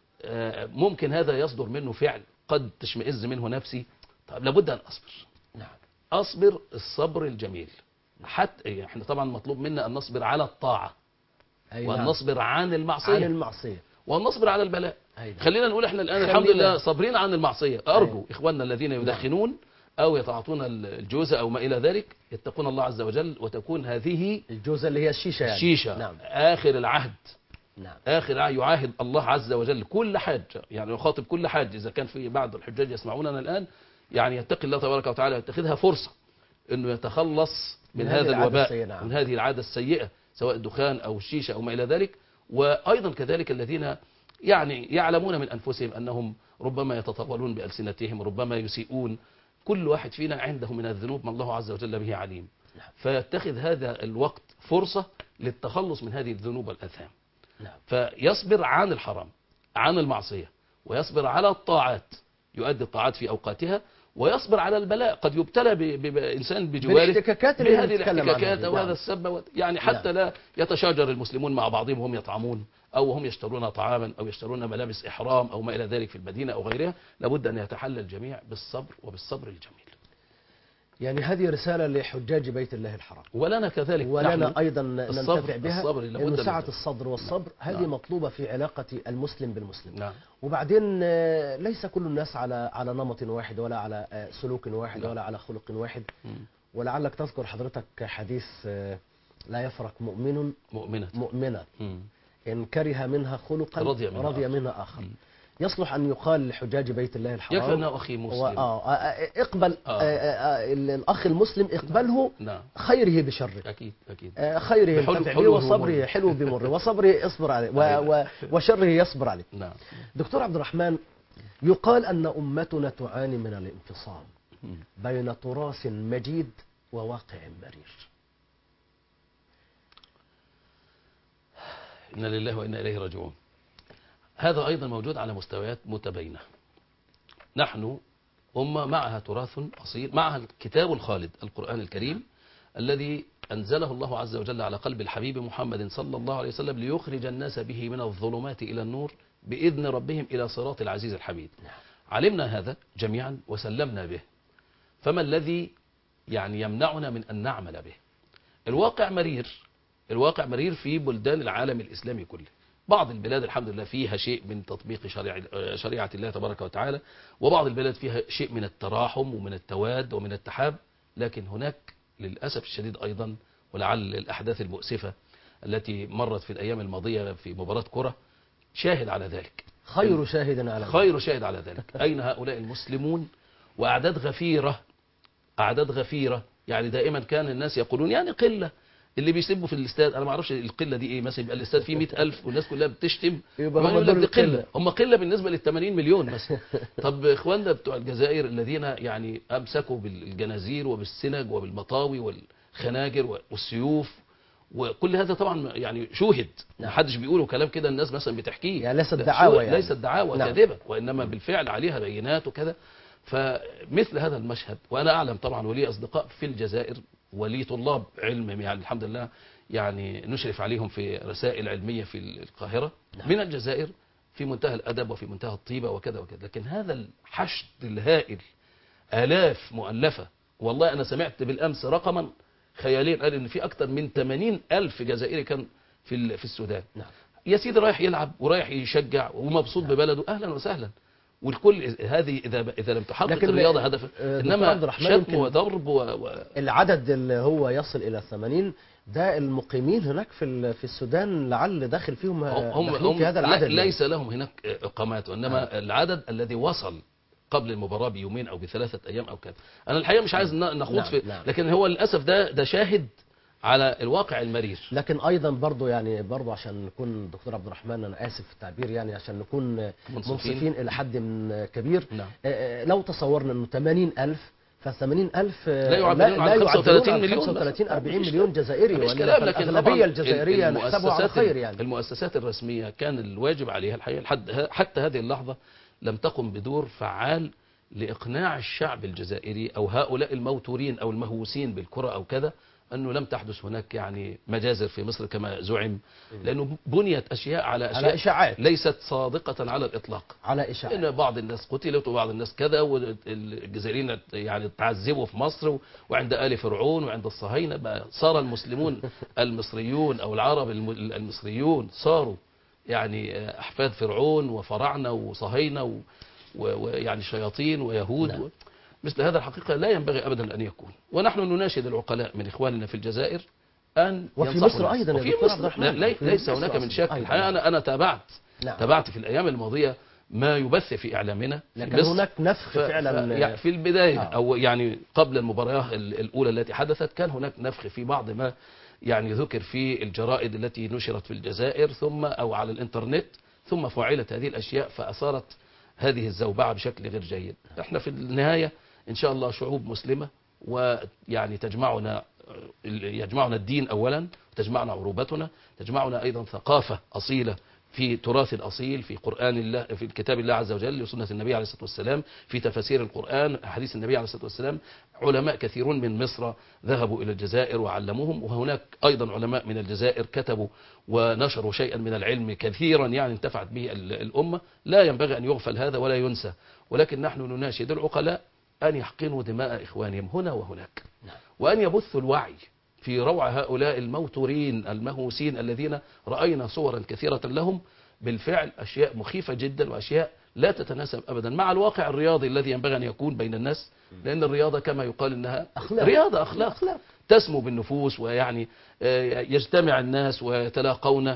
ممكن هذا يصدر منه فعل قد تشمئز منه نفسي. طيب لابد أن أصبر. نعم. أصبر الصبر الجميل. حتى احنا طبعا مطلوب منا أن نصبر على الطاعة، أي وأن نعم. نصبر عن المعصية، عن المعصية، وأن نصبر على البلاء. أي نعم. خلينا نقول احنا الآن خلينا. الحمد لله صابرين عن المعصية. أرجو أي. إخواننا الذين يدخنون أو يتعاطون الجوزة أو ما إلى ذلك يتقون الله عز وجل، وتكون هذه الجوزة اللي هي الشيشة يعني. الشيشة نعم. آخر العهد. نعم. آخر العهد يعاهد الله عز وجل كل حاج، يعني يخاطب كل حاج إذا كان في بعض الحجاج يسمعوننا الآن، يعني يتقي الله تبارك وتعالى ويتخذها فرصة إنه يتخلص من, من هذا الوباء. نعم. من هذه العادة السيئة، سواء الدخان أو الشيشة أو ما إلى ذلك. وأيضا كذلك الذين يعني يعلمون من أنفسهم أنهم ربما يتطاولون بألسنتهم، ربما يسيئون. كل واحد فينا عنده من الذنوب ما الله عز وجل به عليم. نعم. فيتخذ هذا الوقت فرصة للتخلص من هذه الذنوب والأثام. نعم. فيصبر عن الحرام، عن المعصية، ويصبر على الطاعات، يؤدي الطاعات في أوقاتها، ويصبر على البلاء. قد يبتلى بإنسان بجواره بهذه الاحتكاكات أو هذا السب، يعني حتى لا يتشاجر المسلمون مع بعضهم وهم يطعمون، أو هم يشترون طعاما، أو يشترون ملابس إحرام أو ما إلى ذلك في المدينة أو غيرها. لابد أن يتحلى الجميع بالصبر وبالصبر الجميل. يعني هذه رسالة لحجاج بيت الله الحرام، ولنا كذلك، ولنا أيضا ننتفع بها. إنه سعة الصدر والصبر هذه نعم. مطلوبة في علاقة المسلم بالمسلم. نعم. وبعدين ليس كل الناس على على نمط واحد، ولا على سلوك واحد، نعم. ولا على خلق واحد. م. ولعلك تذكر حضرتك حديث لا يفرق مؤمن مؤمنة مؤمنة م. إن كره منها خلقا رضي منها, رضي منها آخر. م. يصلح أن يقال لحجاج بيت الله الحرام يكفي أنه أخي مسلم، آه اقبل آه. آه الأخ المسلم اقبله، نعم. خيره بشره، أكيد أكيد. آه خيره انتفع به، وصبره حلو بمر، وصبره اصبر عليه، و وشره يصبر عليه. نعم. دكتور عبد الرحمن، يقال أن أمتنا تعاني من الانفصام بين تراث مجيد وواقع مرير. إنا لله وإنا إليه راجعون. هذا أيضا موجود على مستويات متباينة. نحن أمة معها تراث أصيل، معها الكتاب الخالد القرآن الكريم الذي أنزله الله عز وجل على قلب الحبيب محمد صلى الله عليه وسلم ليخرج الناس به من الظلمات إلى النور بإذن ربهم إلى صراط العزيز الحميد. علمنا هذا جميعا وسلمنا به، فما الذي يعني يمنعنا من أن نعمل به؟ الواقع مرير، الواقع مرير في بلدان العالم الإسلامي كله. بعض البلاد الحمد لله فيها شيء من تطبيق شريعة, شريعة الله تبارك وتعالى، وبعض البلاد فيها شيء من التراحم ومن التواد ومن التحاب. لكن هناك للأسف الشديد أيضا، ولعل الأحداث المؤسفة التي مرت في الأيام الماضية في مباراة كرة شاهد على ذلك، خير شاهد على ذلك، خير شاهد على ذلك. أين هؤلاء المسلمون؟ وأعداد غفيرة، أعداد غفيرة. يعني دائما كان الناس يقولون يعني قلة اللي بيسبوا في الاستاد. انا ما اعرفش القله دي ايه، مثلا يبقى الاستاد فيه مئة ألف والناس كلها بتشتم، يبقى هم دول قله. هم قله بالنسبه لل ثمانين مليون مثلا. طب اخواننا بتوع الجزائر الذين يعني امسكوا بالجنازير وبالسنج وبالمطاوي والخناجر والسيوف وكل هذا طبعا يعني شوهد، ما حدش بيقوله كلام كده الناس مثلا بتحكيه، يعني ليست دعاوى، يعني ليست دعاوى نعم. كاذبه، وانما بالفعل عليها بينات وكذا. فمثل هذا المشهد، وانا اعلم طبعا ولي اصدقاء في الجزائر، ولي طلاب علم يعني الحمد لله يعني نشرف عليهم في رسائل علمية في القاهرة من الجزائر، في منتهى الأدب وفي منتهى الطيبة وكذا وكذا. لكن هذا الحشد الهائل، آلاف مؤلفة، والله أنا سمعت بالأمس رقما خياليا قال إن في أكثر من ثمانين ألف جزائري كان في في السودان. نعم. يا سيدي رايح يلعب ورايح يشجع ومبسوط نعم. ببلده، أهلا وسهلا. والكل هذه إذا إذا لم تحقق الرياضة هدفها، إنما شتم وضرب و... و... العدد اللي هو يصل إلى ثمانين ده المقيمين هناك في في السودان لعل داخل فيهم هم, هم في هذا العدد. ليس يعني. لهم هناك إقامات، وإنما آه. العدد الذي وصل قبل المباراة بيومين أو بثلاثة أيام أو كذا. أنا الحقيقة مش عايز نخوض نعم. في نعم. لكن هو للأسف ده ده شاهد على الواقع المرير. لكن ايضا برضو يعني برضو عشان نكون دكتور عبد الرحمن، انا اسف في التعبير يعني، عشان نكون منصفين الى حد كبير. نعم. لو تصورنا انه ثمانين ألف فثمانين ألف لا يعبرون عن خمسة وثلاثين مليون خمسة وثلاثين أربعين مليون جزائري، لكن الأغلبية الجزائرية نحسبها على خير يعني. المؤسسات الرسمية كان الواجب عليها الحقيقة حتى هذه اللحظة لم تقم بدور فعال لإقناع الشعب الجزائري أو هؤلاء الموتورين أو المهووسين بالكرة أو كذا أنه لم تحدث هناك يعني مجازر في مصر كما زعم، لأنه بنيت أشياء على أشياء على إشاعات ليست صادقة على الإطلاق، على إشاعات إن بعض الناس قتلت وبعض الناس كذا، والجزائريين يعني تعذبوا في مصر وعند آل فرعون وعند الصهاينة. صار المسلمون المصريون أو العرب المصريون صاروا يعني أحفاد فرعون وفراعنة وصهاينة ويعني شياطين ويهود. نعم. مثل هذا الحقيقة لا ينبغي أبدا أن يكون، ونحن نناشد العقلاء من إخواننا في الجزائر أن وفي مصر أيضا وفي مصر لا لي ليس هناك من شك. الحقيقة أنا أنا تابعت نعم. تابعت في الأيام الماضية ما يبث في إعلامنا، لكن هناك نفخ فعلا يعني في البداية آه. أو يعني قبل المباراة الأولى التي حدثت كان هناك نفخ في بعض ما يعني ذكر في الجرائد التي نشرت في الجزائر ثم أو على الإنترنت، ثم فعلت هذه الأشياء فأثارت هذه الزوبعة بشكل غير جيد. احنا في النهاية إن شاء الله شعوب مسلمة، ويعني تجمعنا يجمعنا الدين أولا، تجمعنا عروبتنا، تجمعنا أيضا ثقافة أصيلة في تراث الأصيل في قرآن الله، في كتاب الله عز وجل وسنة النبي عليه الصلاة والسلام، في تفاسير القرآن حديث النبي عليه الصلاة والسلام. علماء كثيرون من مصر ذهبوا إلى الجزائر وعلموهم، وهناك أيضا علماء من الجزائر كتبوا ونشروا شيئا من العلم كثيرا يعني انتفعت به الأمة. لا ينبغي أن يغفل هذا ولا ينسى، ولكن نحن نناشد العقلاء أن يحقنوا دماء إخوانهم هنا وهناك، وأن يبثوا الوعي في روع هؤلاء الموتورين المهووسين الذين رأينا صورا كثيرة لهم بالفعل أشياء مخيفة جدا وأشياء لا تتناسب أبدا مع الواقع الرياضي الذي ينبغي أن يكون بين الناس، لأن الرياضة كما يقال إنها أخلاق. رياضة أخلاق, أخلاق تسمو بالنفوس، ويعني يجتمع الناس ويتلاقون،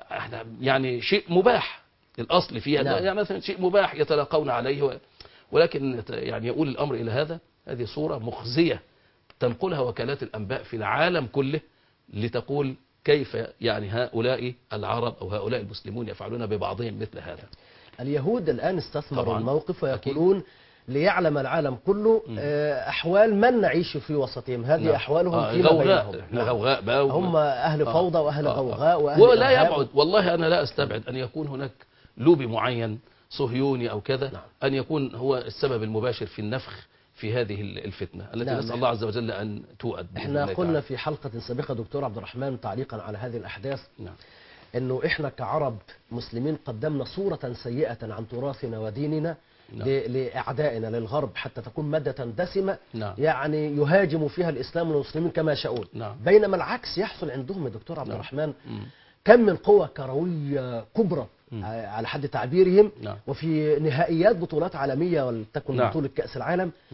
يعني شيء مباح الأصل فيها نعم. يعني مثلا شيء مباح يتلاقون عليه، ولكن يعني يقول الأمر إلى هذا. هذه صورة مخزية تنقلها وكالات الأنباء في العالم كله لتقول كيف يعني هؤلاء العرب أو هؤلاء المسلمون يفعلون ببعضهم مثل هذا. اليهود الآن استثمروا الموقف ويقولون ليعلم العالم كله أحوال من نعيش في وسطهم، هذه نعم. أحوالهم آه فيما غوغاء بينهم غوغاء بقى هم أهل فوضى آه وأهل آه غوغاء وأهل ولا يبعد، والله أنا لا أستبعد أن يكون هناك لوبي معين صهيوني أو كذا نعم. أن يكون هو السبب المباشر في النفخ في هذه الفتنة التي نعم. نسأل الله عز وجل أن تؤد. احنا قلنا في حلقة سابقة دكتور عبد الرحمن تعليقا على هذه الأحداث نعم. أنه إحنا كعرب مسلمين قدمنا صورة سيئة عن تراثنا وديننا نعم. لأعدائنا للغرب حتى تكون مادة دسمة نعم. يعني يهاجم فيها الإسلام والمسلمين كما يشاءون نعم. بينما العكس يحصل عندهم يا دكتور عبد نعم. الرحمن مم. كم من قوة كروية كبرى مم. على حد تعبيرهم نعم. وفي نهائيات بطولات عالمية ولتكن نعم. بطولة كأس العالم مم.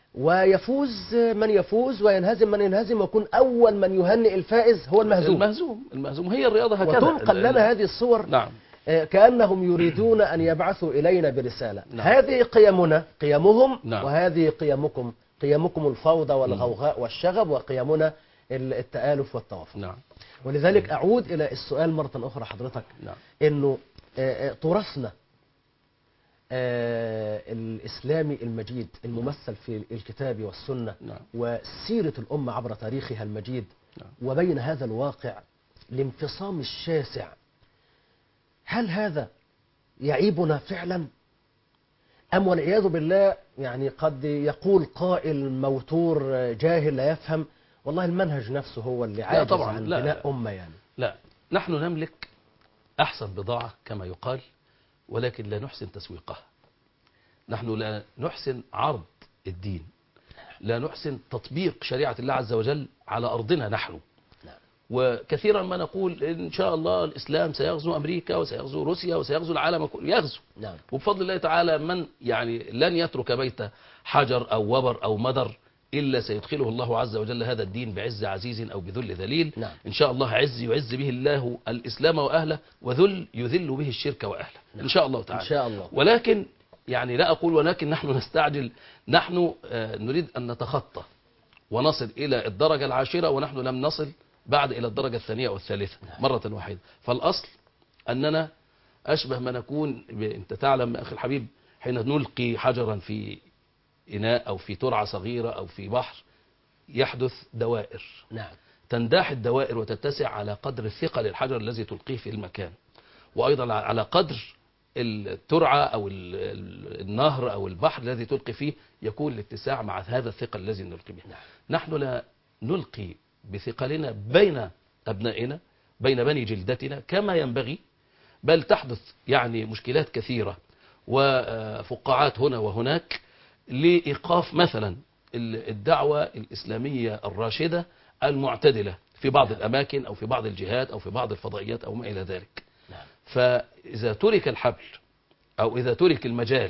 ويفوز من يفوز وينهزم من ينهزم، ويكون أول من يهنئ الفائز هو المهزوم. المهزوم المهزوم هي الرياضة هكذا. وتنقل لنا هذه الصور نعم. كأنهم يريدون أن يبعثوا إلينا برسالة نعم. هذه قيمنا قيمهم نعم. وهذه قيمكم قيمكم الفوضى والغوغاء والشغب، وقيمنا التآلف والتوافق نعم. ولذلك أعود إلى السؤال مرة أخرى حضرتك نعم. إنه تراثنا الإسلامي المجيد الممثل في الكتاب والسنة نعم. وسيرة الأمة عبر تاريخها المجيد نعم. وبين هذا الواقع الانفصام الشاسع، هل هذا يعيبنا فعلا أم والعياذ بالله يعني قد يقول قائل موتور جاهل لا يفهم والله المنهج نفسه هو اللي عاجز طبعا عن بناء أمة يعني. لا، نحن نملك أحسن بضاعة كما يقال ولكن لا نحسن تسويقها. نحن لا نحسن عرض الدين، لا نحسن تطبيق شريعة الله عز وجل على أرضنا نحن. وكثيرا ما نقول إن شاء الله الإسلام سيغزو أمريكا وسيغزو روسيا وسيغزو العالم كله، يغزو. نعم. وبفضل الله تعالى من يعني لن يترك بيت حجر أو وبر أو مدر إلا سيدخله الله عز وجل هذا الدين بعز عزيز أو بذل ذليل. نعم. إن شاء الله عز يعز به الله الإسلام وأهله، وذل يذل به الشرك وأهله. نعم. إن شاء الله تعالى. إن شاء الله. ولكن يعني لا أقول ولكن نحن نستعجل، نحن نريد أن نتخطى ونصل إلى الدرجة العاشرة، ونحن لم نصل بعد إلى الدرجة الثانية والثالثة مرة واحدة. فالأصل أننا أشبه ما نكون، أنت تعلم أخي الحبيب، حين نلقي حجرا في إناء أو في ترعة صغيرة أو في بحر يحدث دوائر. نعم. تنداح الدوائر وتتسع على قدر الثقل الحجر الذي تلقيه في المكان، وأيضا على قدر الترعة أو النهر أو البحر الذي تلقي فيه يكون الاتساع مع هذا الثقل الذي نلقي به. نعم. نحن لا نلقي بثقلنا بين أبنائنا، بين بني جلدتنا كما ينبغي، بل تحدث يعني مشكلات كثيرة وفقاعات هنا وهناك لإيقاف مثلا الدعوة الإسلامية الراشدة المعتدلة في بعض الأماكن أو في بعض الجهات أو في بعض الفضائيات أو ما إلى ذلك. فإذا ترك الحبل أو إذا ترك المجال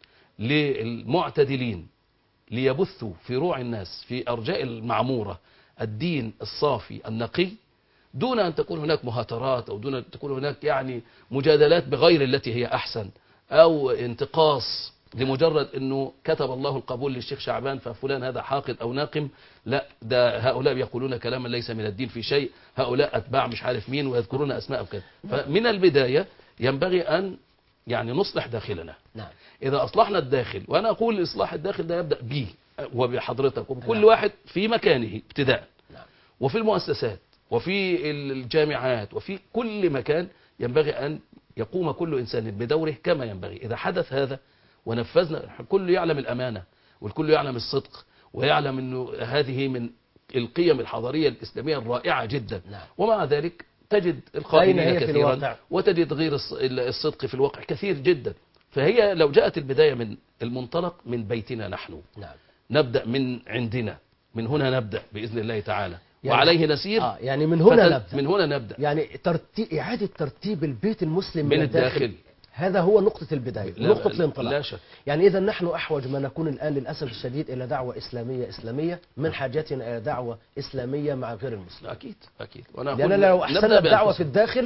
للمعتدلين ليبثوا في روع الناس في أرجاء المعمورة الدين الصافي النقي، دون أن تكون هناك مهاترات أو دون أن تكون هناك يعني مجادلات بغير التي هي أحسن أو انتقاص لمجرد أنه كتب الله القبول للشيخ شعبان ففلان هذا حاقد أو ناقم. لا، ده هؤلاء يقولون كلاما ليس من الدين في شيء، هؤلاء أتباع مش عارف مين ويذكرون أسماء وكذا. فمن البداية ينبغي أن يعني نصلح داخلنا. نعم. إذا أصلحنا الداخل، وأنا أقول إصلاح الداخل ده يبدأ بي وبحضرتك وبكل واحد في مكانه ابتداء، وفي المؤسسات وفي الجامعات وفي كل مكان ينبغي أن يقوم كل إنسان بدوره كما ينبغي. إذا حدث هذا ونفذنا، الكل يعلم الأمانة والكل يعلم الصدق ويعلم أنه هذه من القيم الحضارية الإسلامية الرائعة جدا. نعم. ومع ذلك تجد الخائنين كثيرا وتجد غير الصدق في الواقع كثير جدا. فهي لو جاءت البداية من المنطلق من بيتنا نحن. نعم. نبدأ من عندنا، من هنا نبدأ بإذن الله تعالى، يعني وعليه نسير. آه يعني من هنا نبدأ. من هنا نبدأ يعني ترتيب، إعادة ترتيب البيت المسلم من, من الداخل. الداخل هذا هو نقطة البداية ونقطة الانطلاق. لا شك. يعني إذا نحن أحوج ما نكون الآن للأسف الشديد إلى دعوة إسلامية إسلامية من حاجتنا إلى دعوة إسلامية مع غير المسلم. أكيد أكيد. وأنا لأن لو أحسننا الدعوة في الداخل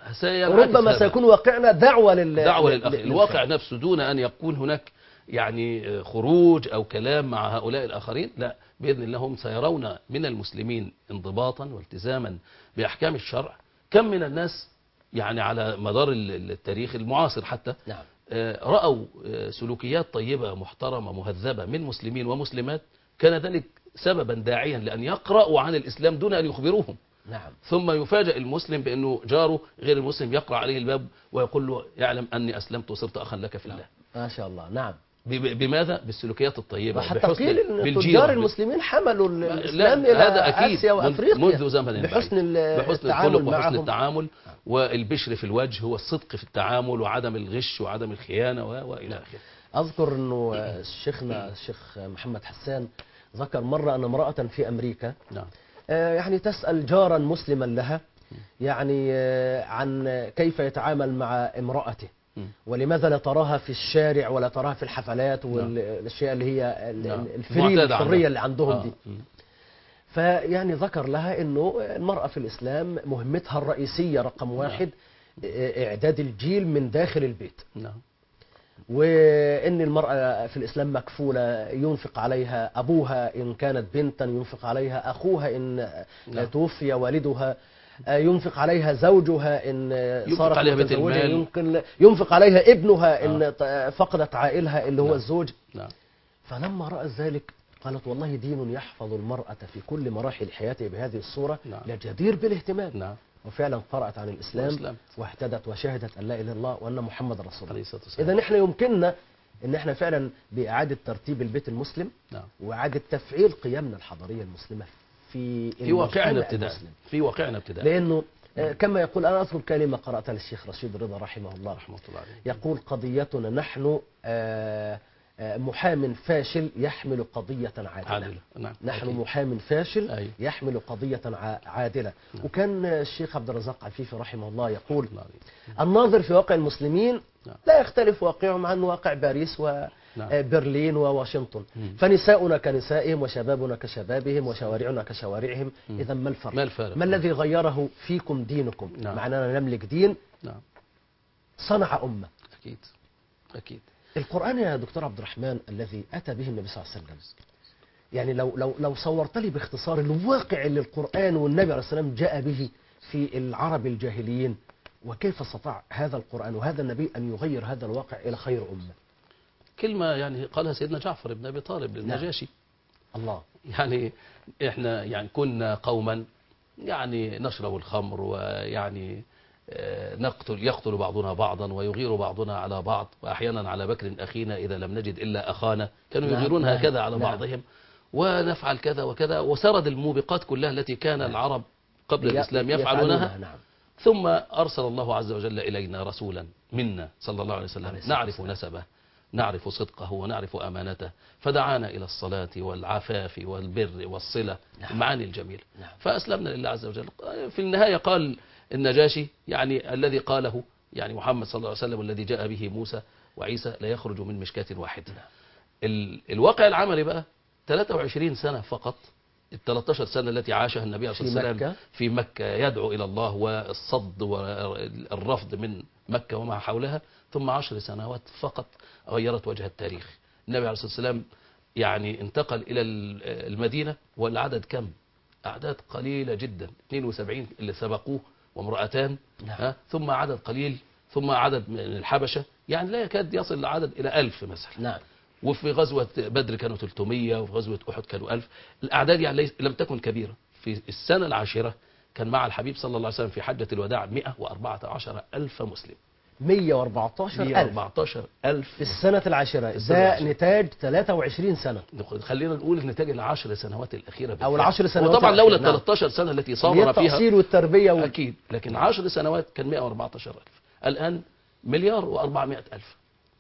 ربما هذا. سيكون واقعنا دعوة لل دعوة للأخ... الواقع نفسه، دون أن يكون هناك يعني خروج أو كلام مع هؤلاء الآخرين. لا، بإذن الله هم سيرون من المسلمين انضباطا والتزاما بأحكام الشرع. كم من الناس يعني على مدار التاريخ المعاصر حتى نعم. رأوا سلوكيات طيبة محترمة مهذبة من مسلمين ومسلمات، كان ذلك سببا داعيا لأن يقرأوا عن الإسلام دون أن يخبروهم. نعم. ثم يفاجأ المسلم بأنه جاره غير المسلم يقرأ عليه الباب ويقول له يعلم أني أسلمت وصرت أخا لك في الله. ما شاء الله. نعم. بماذا؟ بالسلوكيات الطيبة. وحتى قيل ان تجار المسلمين حملوا الإسلام إلى هذا أكيد آسيا وأفريقيا منذ زمن بحسن, بحسن الخلق وحسن التعامل والبشر في الوجه والصدق في التعامل وعدم الغش وعدم الخيانة وإلى آخره. أذكر أنه شيخنا الشيخ محمد حسان ذكر مرة أن امرأة في أمريكا نعم. يعني تسأل جارا مسلما لها يعني عن كيف يتعامل مع امرأته، ولماذا لا تراها في الشارع ولا تراها في الحفلات والاشياء اللي هي الفري الحريه اللي عندهم آه. دي. فيعني ذكر لها انه المراه في الاسلام مهمتها الرئيسيه رقم واحد اعداد الجيل من داخل البيت. نعم. وان المراه في الاسلام مكفوله، ينفق عليها ابوها ان كانت بنتا، ينفق عليها اخوها ان نعم. توفي والدها، ينفق عليها زوجها إن صارت متزوجة، يمكن ينفق عليها ابنها إن آه. فقدت عائلها اللي هو نعم. الزوج. نعم. فلما رأت ذلك قالت والله دين يحفظ المرأة في كل مراحل حياتها بهذه الصورة نعم. لجدير بالاهتمام. نعم. وفعلا قرأت عن الإسلام وإسلام. واهتدت وشهدت أن لا إله إلا الله وأن محمد رسول الله. إذا إذا نحن يمكننا إن احنا فعلا بإعادة ترتيب البيت المسلم نعم. وإعادة تفعيل قيمنا الحضارية المسلمة في في واقعنا ابتداء في واقعنا ابتداء لأنه كما يقول، أنا أذكر كلمة قرأتها للشيخ رشيد رضا رحمه الله رحمة الله عليه. يقول: قضيتنا نحن محام فاشل يحمل قضية عادلة, عادلة. نعم. نحن أكيد. محام فاشل أيوه. يحمل قضية عادلة. نعم. وكان الشيخ عبد الرزاق عفيفي رحمه الله يقول: الناظر في واقع المسلمين نعم. لا يختلف واقعهم عن واقع باريس وبرلين نعم. وواشنطن. مم. فنساؤنا كنسائهم وشبابنا كشبابهم وشوارعنا كشوارعهم. إذا ما الفرق؟ ما, الفرق؟ ما الذي غيره فيكم دينكم؟ نعم. مع أننا نملك دين نعم. صنع أمة. أكيد أكيد. القرآن يا دكتور عبد الرحمن الذي أتى به النبي صلى الله عليه وسلم، يعني لو لو لو صورت لي باختصار الواقع اللي القرآن والنبي عليه الصلاة والسلام جاء به في العرب الجاهليين، وكيف استطاع هذا القرآن وهذا النبي أن يغير هذا الواقع إلى خير أمة. كلمة يعني قالها سيدنا جعفر بن أبي طالب للنجاشي. نعم. الله. يعني إحنا يعني كنا قوما يعني نشرب الخمر، ويعني نقتل يقتل بعضنا بعضا ويغير بعضنا على بعض، وأحيانا على بكر أخينا إذا لم نجد إلا أخانا، كانوا نعم. يغيرون نعم. هكذا على نعم. بعضهم، ونفعل كذا وكذا، وسرد الموبقات كلها التي كان نعم. العرب قبل الإسلام يفعلونها. نعم. ثم أرسل الله عز وجل إلينا رسولا منا صلى الله عليه وسلم نعرف نسبه، نعرف صدقه، ونعرف أمانته، فدعانا إلى الصلاة والعفاف والبر والصلة، نعم. المعاني الجميلة. نعم. فأسلمنا لله عز وجل. في النهاية قال النجاشي يعني الذي قاله يعني محمد صلى الله عليه وسلم الذي جاء به موسى وعيسى لا يخرج من مشكاة واحدة. ال الواقع العملي بقى ثلاثة وعشرين سنة فقط، ال ثلاثة عشر سنة التي عاشها النبي عليه الصلاة والسلام في مكة يدعو إلى الله والصد والرفض من مكة وما حولها، ثم عشر سنوات فقط غيرت وجه التاريخ. النبي عليه الصلاة والسلام يعني انتقل إلى المدينة والعدد كم؟ أعداد قليلة جدا، اثنين وسبعين اللي سبقوه وامرأتان. نعم. ثم عدد قليل، ثم عدد من الحبشة، يعني لا يكاد يصل العدد إلى ألف مثلا. نعم. وفي غزوة بدر كانوا ثلاثمائة، وفي غزوة أحد كانوا ألف. الأعداد يعني لم تكن كبيرة. في السنة العاشرة كان مع الحبيب صلى الله عليه وسلم في حجة الوداع مئة وأربعة عشر ألف مسلم. مئة وأربعة عشر ألف في السنة العاشرة. ده نتاج ثلاثة وعشرين سنة. خلينا نقول نتاج العشر سنوات الأخيرة بالفعل. أو العشر سنوات وطبعا لولا ال ثلاثة عشر سنة التي صابر فيها التأصيل والتربية و... أكيد، لكن عشر سنوات كان مئة وأربعة عشر ألف. الآن مليار وأربعمائة ألف.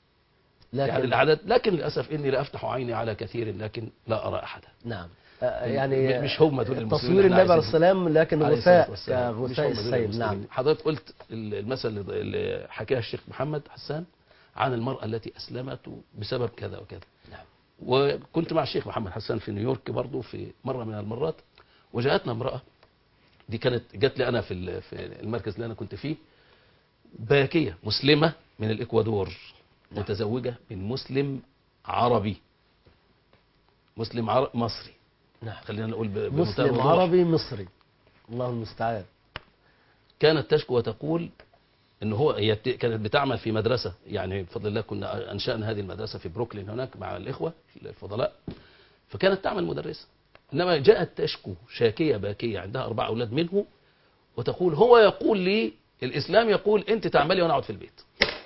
لكن يعني العدد، لكن للأسف إني لا أفتح عيني على كثير لكن لا أرى أحدا. نعم. يعني مش هم دول المسلمين. تصوير النبي عليه السلام لكن غثاء كغثاء السيل. نعم. حضرتك قلت المثل اللي حكاه الشيخ محمد حسان عن المرأة التي أسلمت بسبب كذا وكذا. نعم. وكنت مع الشيخ محمد حسان في نيويورك برضو في مرة من المرات، وجاءتنا امرأة، دي كانت جات لي أنا في في المركز اللي أنا كنت فيه، باكية مسلمة من الإكوادور. نعم. متزوجة من مسلم عربي، مسلم عربي مصري. نعم. خلينا نقول مسلم عربي مصري، الله المستعان. كانت تشكو وتقول ان هو هي كانت بتعمل في مدرسة، يعني بفضل الله كنا انشأنا هذه المدرسة في بروكلين هناك مع الإخوة الفضلاء، فكانت تعمل مدرسة، انما جاءت تشكو شاكية باكية، عندها أربع أولاد منه، وتقول هو يقول لي الإسلام يقول أنت تعملي وأنا أقعد في البيت.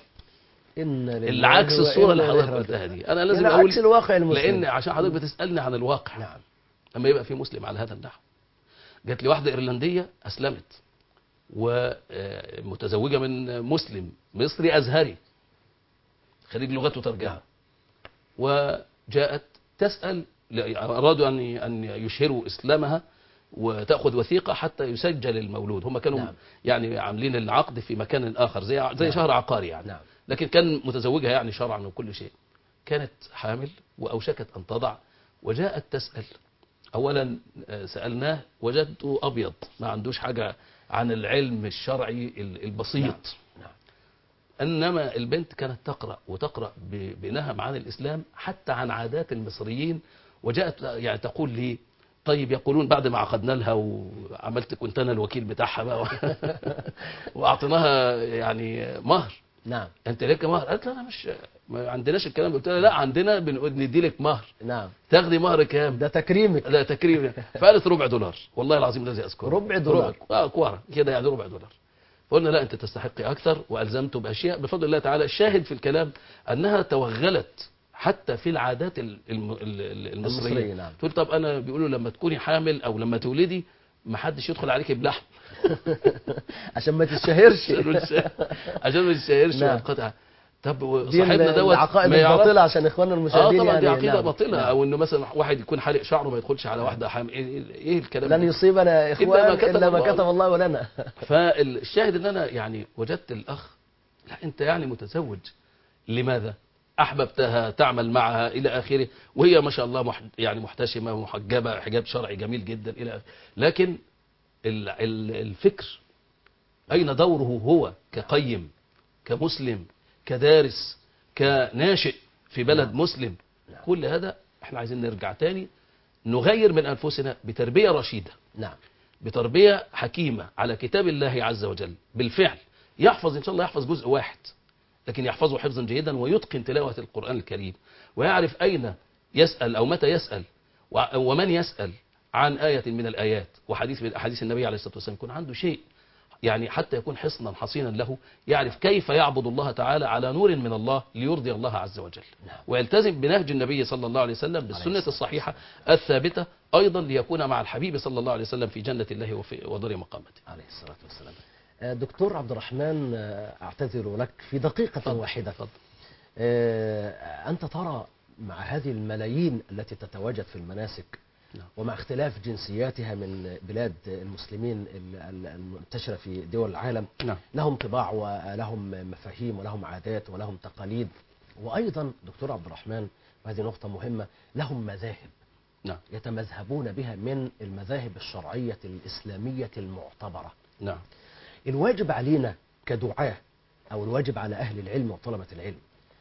إن العكس الصورة اللي حضرتك قلتها دي، أنا لازم أقول عكس الواقع المسلم، لأن عشان حضرتك بتسألني عن الواقع. نعم. لما يبقى في مسلم على هذا النحو. جات لي واحدة إيرلندية أسلمت ومتزوجة من مسلم مصري أزهري خريج لغات وترجمة، وجاءت تسأل، أرادوا أن أن يشهروا إسلامها وتأخذ وثيقة حتى يسجل المولود. هم كانوا نعم. يعني عاملين العقد في مكان آخر زي زي نعم. شهر عقاري يعني. نعم. لكن كان متزوجها يعني شرعا وكل شيء. كانت حامل وأوشكت أن تضع، وجاءت تسأل. أولا سألناه وجدته أبيض، ما عندوش حاجة عن العلم الشرعي البسيط. نعم. نعم. إنما البنت كانت تقرأ وتقرأ بنهم عن الإسلام حتى عن عادات المصريين، وجاءت يعني تقول لي طيب يقولون بعد ما عقدنا لها وعملت كنت أنا الوكيل بتاعها بقى وأعطيناها يعني مهر. نعم. أنت لك مهر؟ قالت لا أنا مش ما عندناش الكلام. قلت لها لا عندنا بندي لك مهر. نعم. تاخدي مهر كام؟ ده تكريمك. ده تكريم. فقالت ربع دولار، والله العظيم الذي أذكره. ربع دولار. اه كوارة كده يعني ربع دولار. فقلنا لا أنت تستحقي أكثر، وألزمته بأشياء بفضل الله تعالى. الشاهد في الكلام أنها توغلت حتى في العادات المصرية. نعم. تقول طب أنا بيقولوا لما تكوني حامل أو لما تولدي ما حدش يدخل عليك بلحم عشان ما تتشهرش عشان ما تتشهرش نعم. وتقطع. طب صاحبنا دوت العقائد الباطله عشان اخواننا المشاهدين. اه طبعا يعني دي عقيده نعم. باطله. نعم. او انه مثلا واحد يكون حالق شعره ما يدخلش على واحده حام... ايه, إيه الكلام لن يصيبنا يا اخوان الا ما كتب, إلا ما كتب الله لنا. فالشاهد ان انا يعني وجدت الاخ، لا انت يعني متزوج، لماذا احببتها، تعمل معها الى اخره، وهي ما شاء الله مح... يعني محتشمه ومحجبه حجاب شرعي جميل جدا الى آخره. لكن ال... ال... الفكر اين دوره هو كقيم، كمسلم، كدارس، كناشئ في بلد نعم. مسلم. نعم. كل هذا احنا عايزين نرجع تاني نغير من أنفسنا بتربية رشيدة. نعم. بتربية حكيمة على كتاب الله عز وجل بالفعل. يحفظ إن شاء الله يحفظ جزء واحد، لكن يحفظه حفظا جيدا ويتقن تلاوة القرآن الكريم، ويعرف أين يسأل أو متى يسأل ومن يسأل عن آية من الآيات وحديث من أحاديث النبي عليه الصلاة والسلام. يكون عنده شيء يعني حتى يكون حصنا حصينا له، يعرف كيف يعبد الله تعالى على نور من الله ليرضي الله عز وجل. نعم. ويلتزم بنهج النبي صلى الله عليه وسلم بالسنة الصحيحة الثابتة أيضا ليكون مع الحبيب صلى الله عليه وسلم في جنة الله وفي ودار مقامته عليه الصلاة والسلام. دكتور عبد الرحمن، أعتذر لك في دقيقة فضل. واحدة فضل. أنت ترى مع هذه الملايين التي تتواجد في المناسك نعم. ومع اختلاف جنسياتها من بلاد المسلمين المنتشرة في دول العالم نعم. لهم طباع ولهم مفاهيم ولهم عادات ولهم تقاليد، وأيضا دكتور عبد الرحمن وهذه نقطة مهمة لهم مذاهب نعم. يتمذهبون بها من المذاهب الشرعية الإسلامية المعتبرة نعم. الواجب علينا كدعاة أو الواجب على أهل العلم وطلبة العلم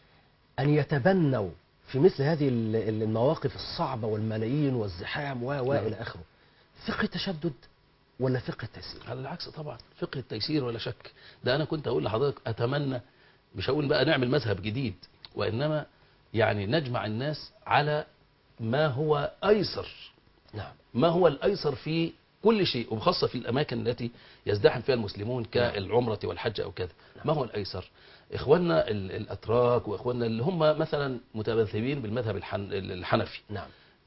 أن يتبنوا في مثل هذه المواقف الصعبة والملايين والزحام و إلى آخره فقه التشدد ولا فقه التيسير؟ على العكس طبعا فقه التيسير ولا شك. ده أنا كنت أقول لحضرتك أتمنى، مش هقول بقى نعمل مذهب جديد، وإنما يعني نجمع الناس على ما هو أيسر نعم. ما هو الأيسر في كل شيء، وبخاصة في الأماكن التي يزدحم فيها المسلمون كالعمرة والحج أو كذا نعم. ما هو الأيسر؟ إخواننا الأتراك وإخواننا اللي هم مثلا متمذهبين بالمذهب الحنفي نعم.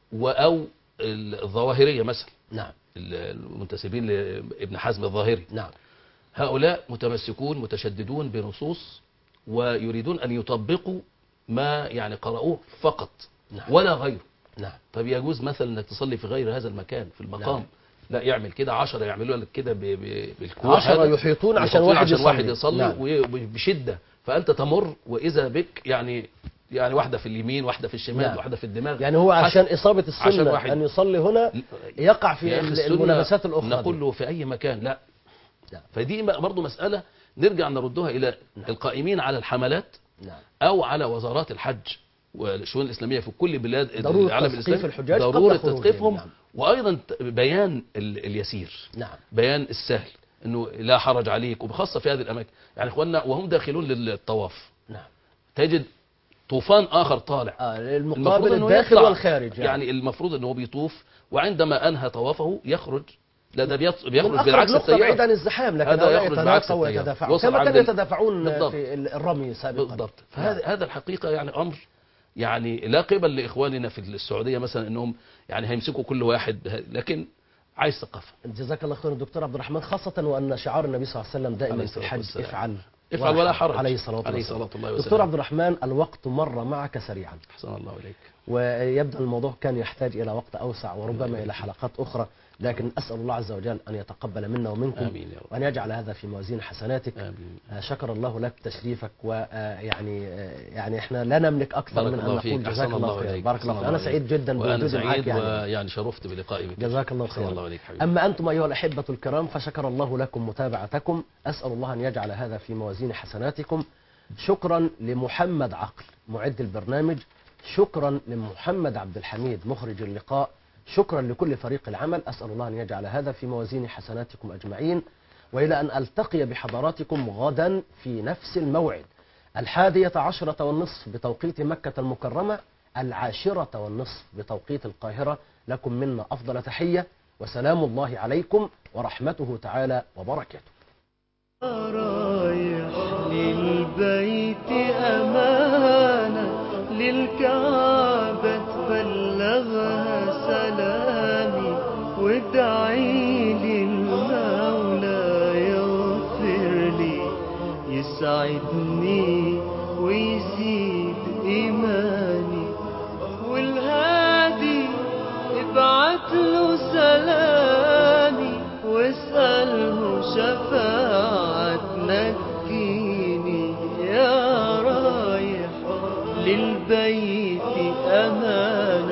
أو الظواهرية مثلا نعم. المنتسبين لابن حزم الظاهري نعم. هؤلاء متمسكون متشددون بنصوص ويريدون أن يطبقوا ما يعني قرأوه فقط نعم. ولا غيره نعم. طب يجوز مثلا أنك تصلي في غير هذا المكان في المقام نعم. لا يعمل كده عشرة يعملوا لك كده بالكوع عشرة يحيطون عشان واحد عشان يصلي, واحد يصلي نعم. وبشدة، فأنت تمر وإذا بك يعني يعني واحدة في اليمين واحدة في الشمال نعم. واحدة في الدماغ، يعني هو عشان إصابة السنة أن يصلي هنا يقع في الملابسات الأخرى. نقول له في أي مكان لا, لا. فدي برضو مسألة نرجع نردها إلى نعم. القائمين على الحملات نعم. أو على وزارات الحج والشؤون الإسلامية في كل بلاد العالم الإسلامي، ضرورة تثقيفهم نعم. وأيضا بيان اليسير نعم. بيان السهل أنه لا حرج عليك، وبخاصة في هذه الأماكن. يعني إخواننا وهم داخلون للطواف نعم. تجد طوفان آخر طالع آه المقابل الداخل والخارج يعني. يعني المفروض أنه بيطوف وعندما أنهى طوافه يخرج، لا ده بيخرج بالعكس التيار بعيد عن الزحام، لكن هذا يخرج بالعكس ويتدافعون كما كانوا يتدافعون في الرمي سابقا بالضبط. فهذا نعم. هذا الحقيقة يعني أمر يعني لا قبل لإخواننا في السعودية مثلا أنهم يعني هيمسكوا كل واحد، لكن عايز ثقافة. جزاك الله خير الدكتور عبد الرحمن، خاصة وأن شعار النبي صلى الله عليه وسلم دائما في الحج افعل افعل ولا حرج عليه الصلاة والسلام. دكتور عبد الرحمن الوقت مر معك سريعا. أحسن الله إليك. ويبدو الموضوع كان يحتاج إلى وقت أوسع وربما إلى حلقات أخرى، لكن أسأل الله عز وجل أن يتقبل منا ومنكم وأن يجعل هذا في موازين حسناتك. آمين. شكر الله لك تشريفك، ويعني يعني احنا لا نملك أكثر من أن نقول جزاك الله خير. بارك الله فيك. أنا سعيد جدا بوجودي معك يعني ويعني شرفت بلقائي بك. جزاك الله خير. الله عليك حبيبي. أما أنتم أيها الأحبة الكرام فشكر الله لكم متابعتكم، أسأل الله أن يجعل هذا في موازين حسناتكم. شكرا لمحمد عقل معد البرنامج، شكرا لمحمد عبد الحميد مخرج اللقاء، شكرا لكل فريق العمل. أسأل الله أن يجعل هذا في موازين حسناتكم أجمعين، وإلى أن ألتقي بحضراتكم غدا في نفس الموعد الحادية عشرة والنصف بتوقيت مكة المكرمة، العاشرة والنصف بتوقيت القاهرة. لكم منا أفضل تحية، وسلام الله عليكم ورحمته تعالى وبركاته. رايح للبيت أمانة للكعبة تبلغها سلامي وادعي لي يسعدني ويزيد إيماني. والهادي ابعت له سلامي واسأله شفاعة نجيني. يا رايح للبيت أمان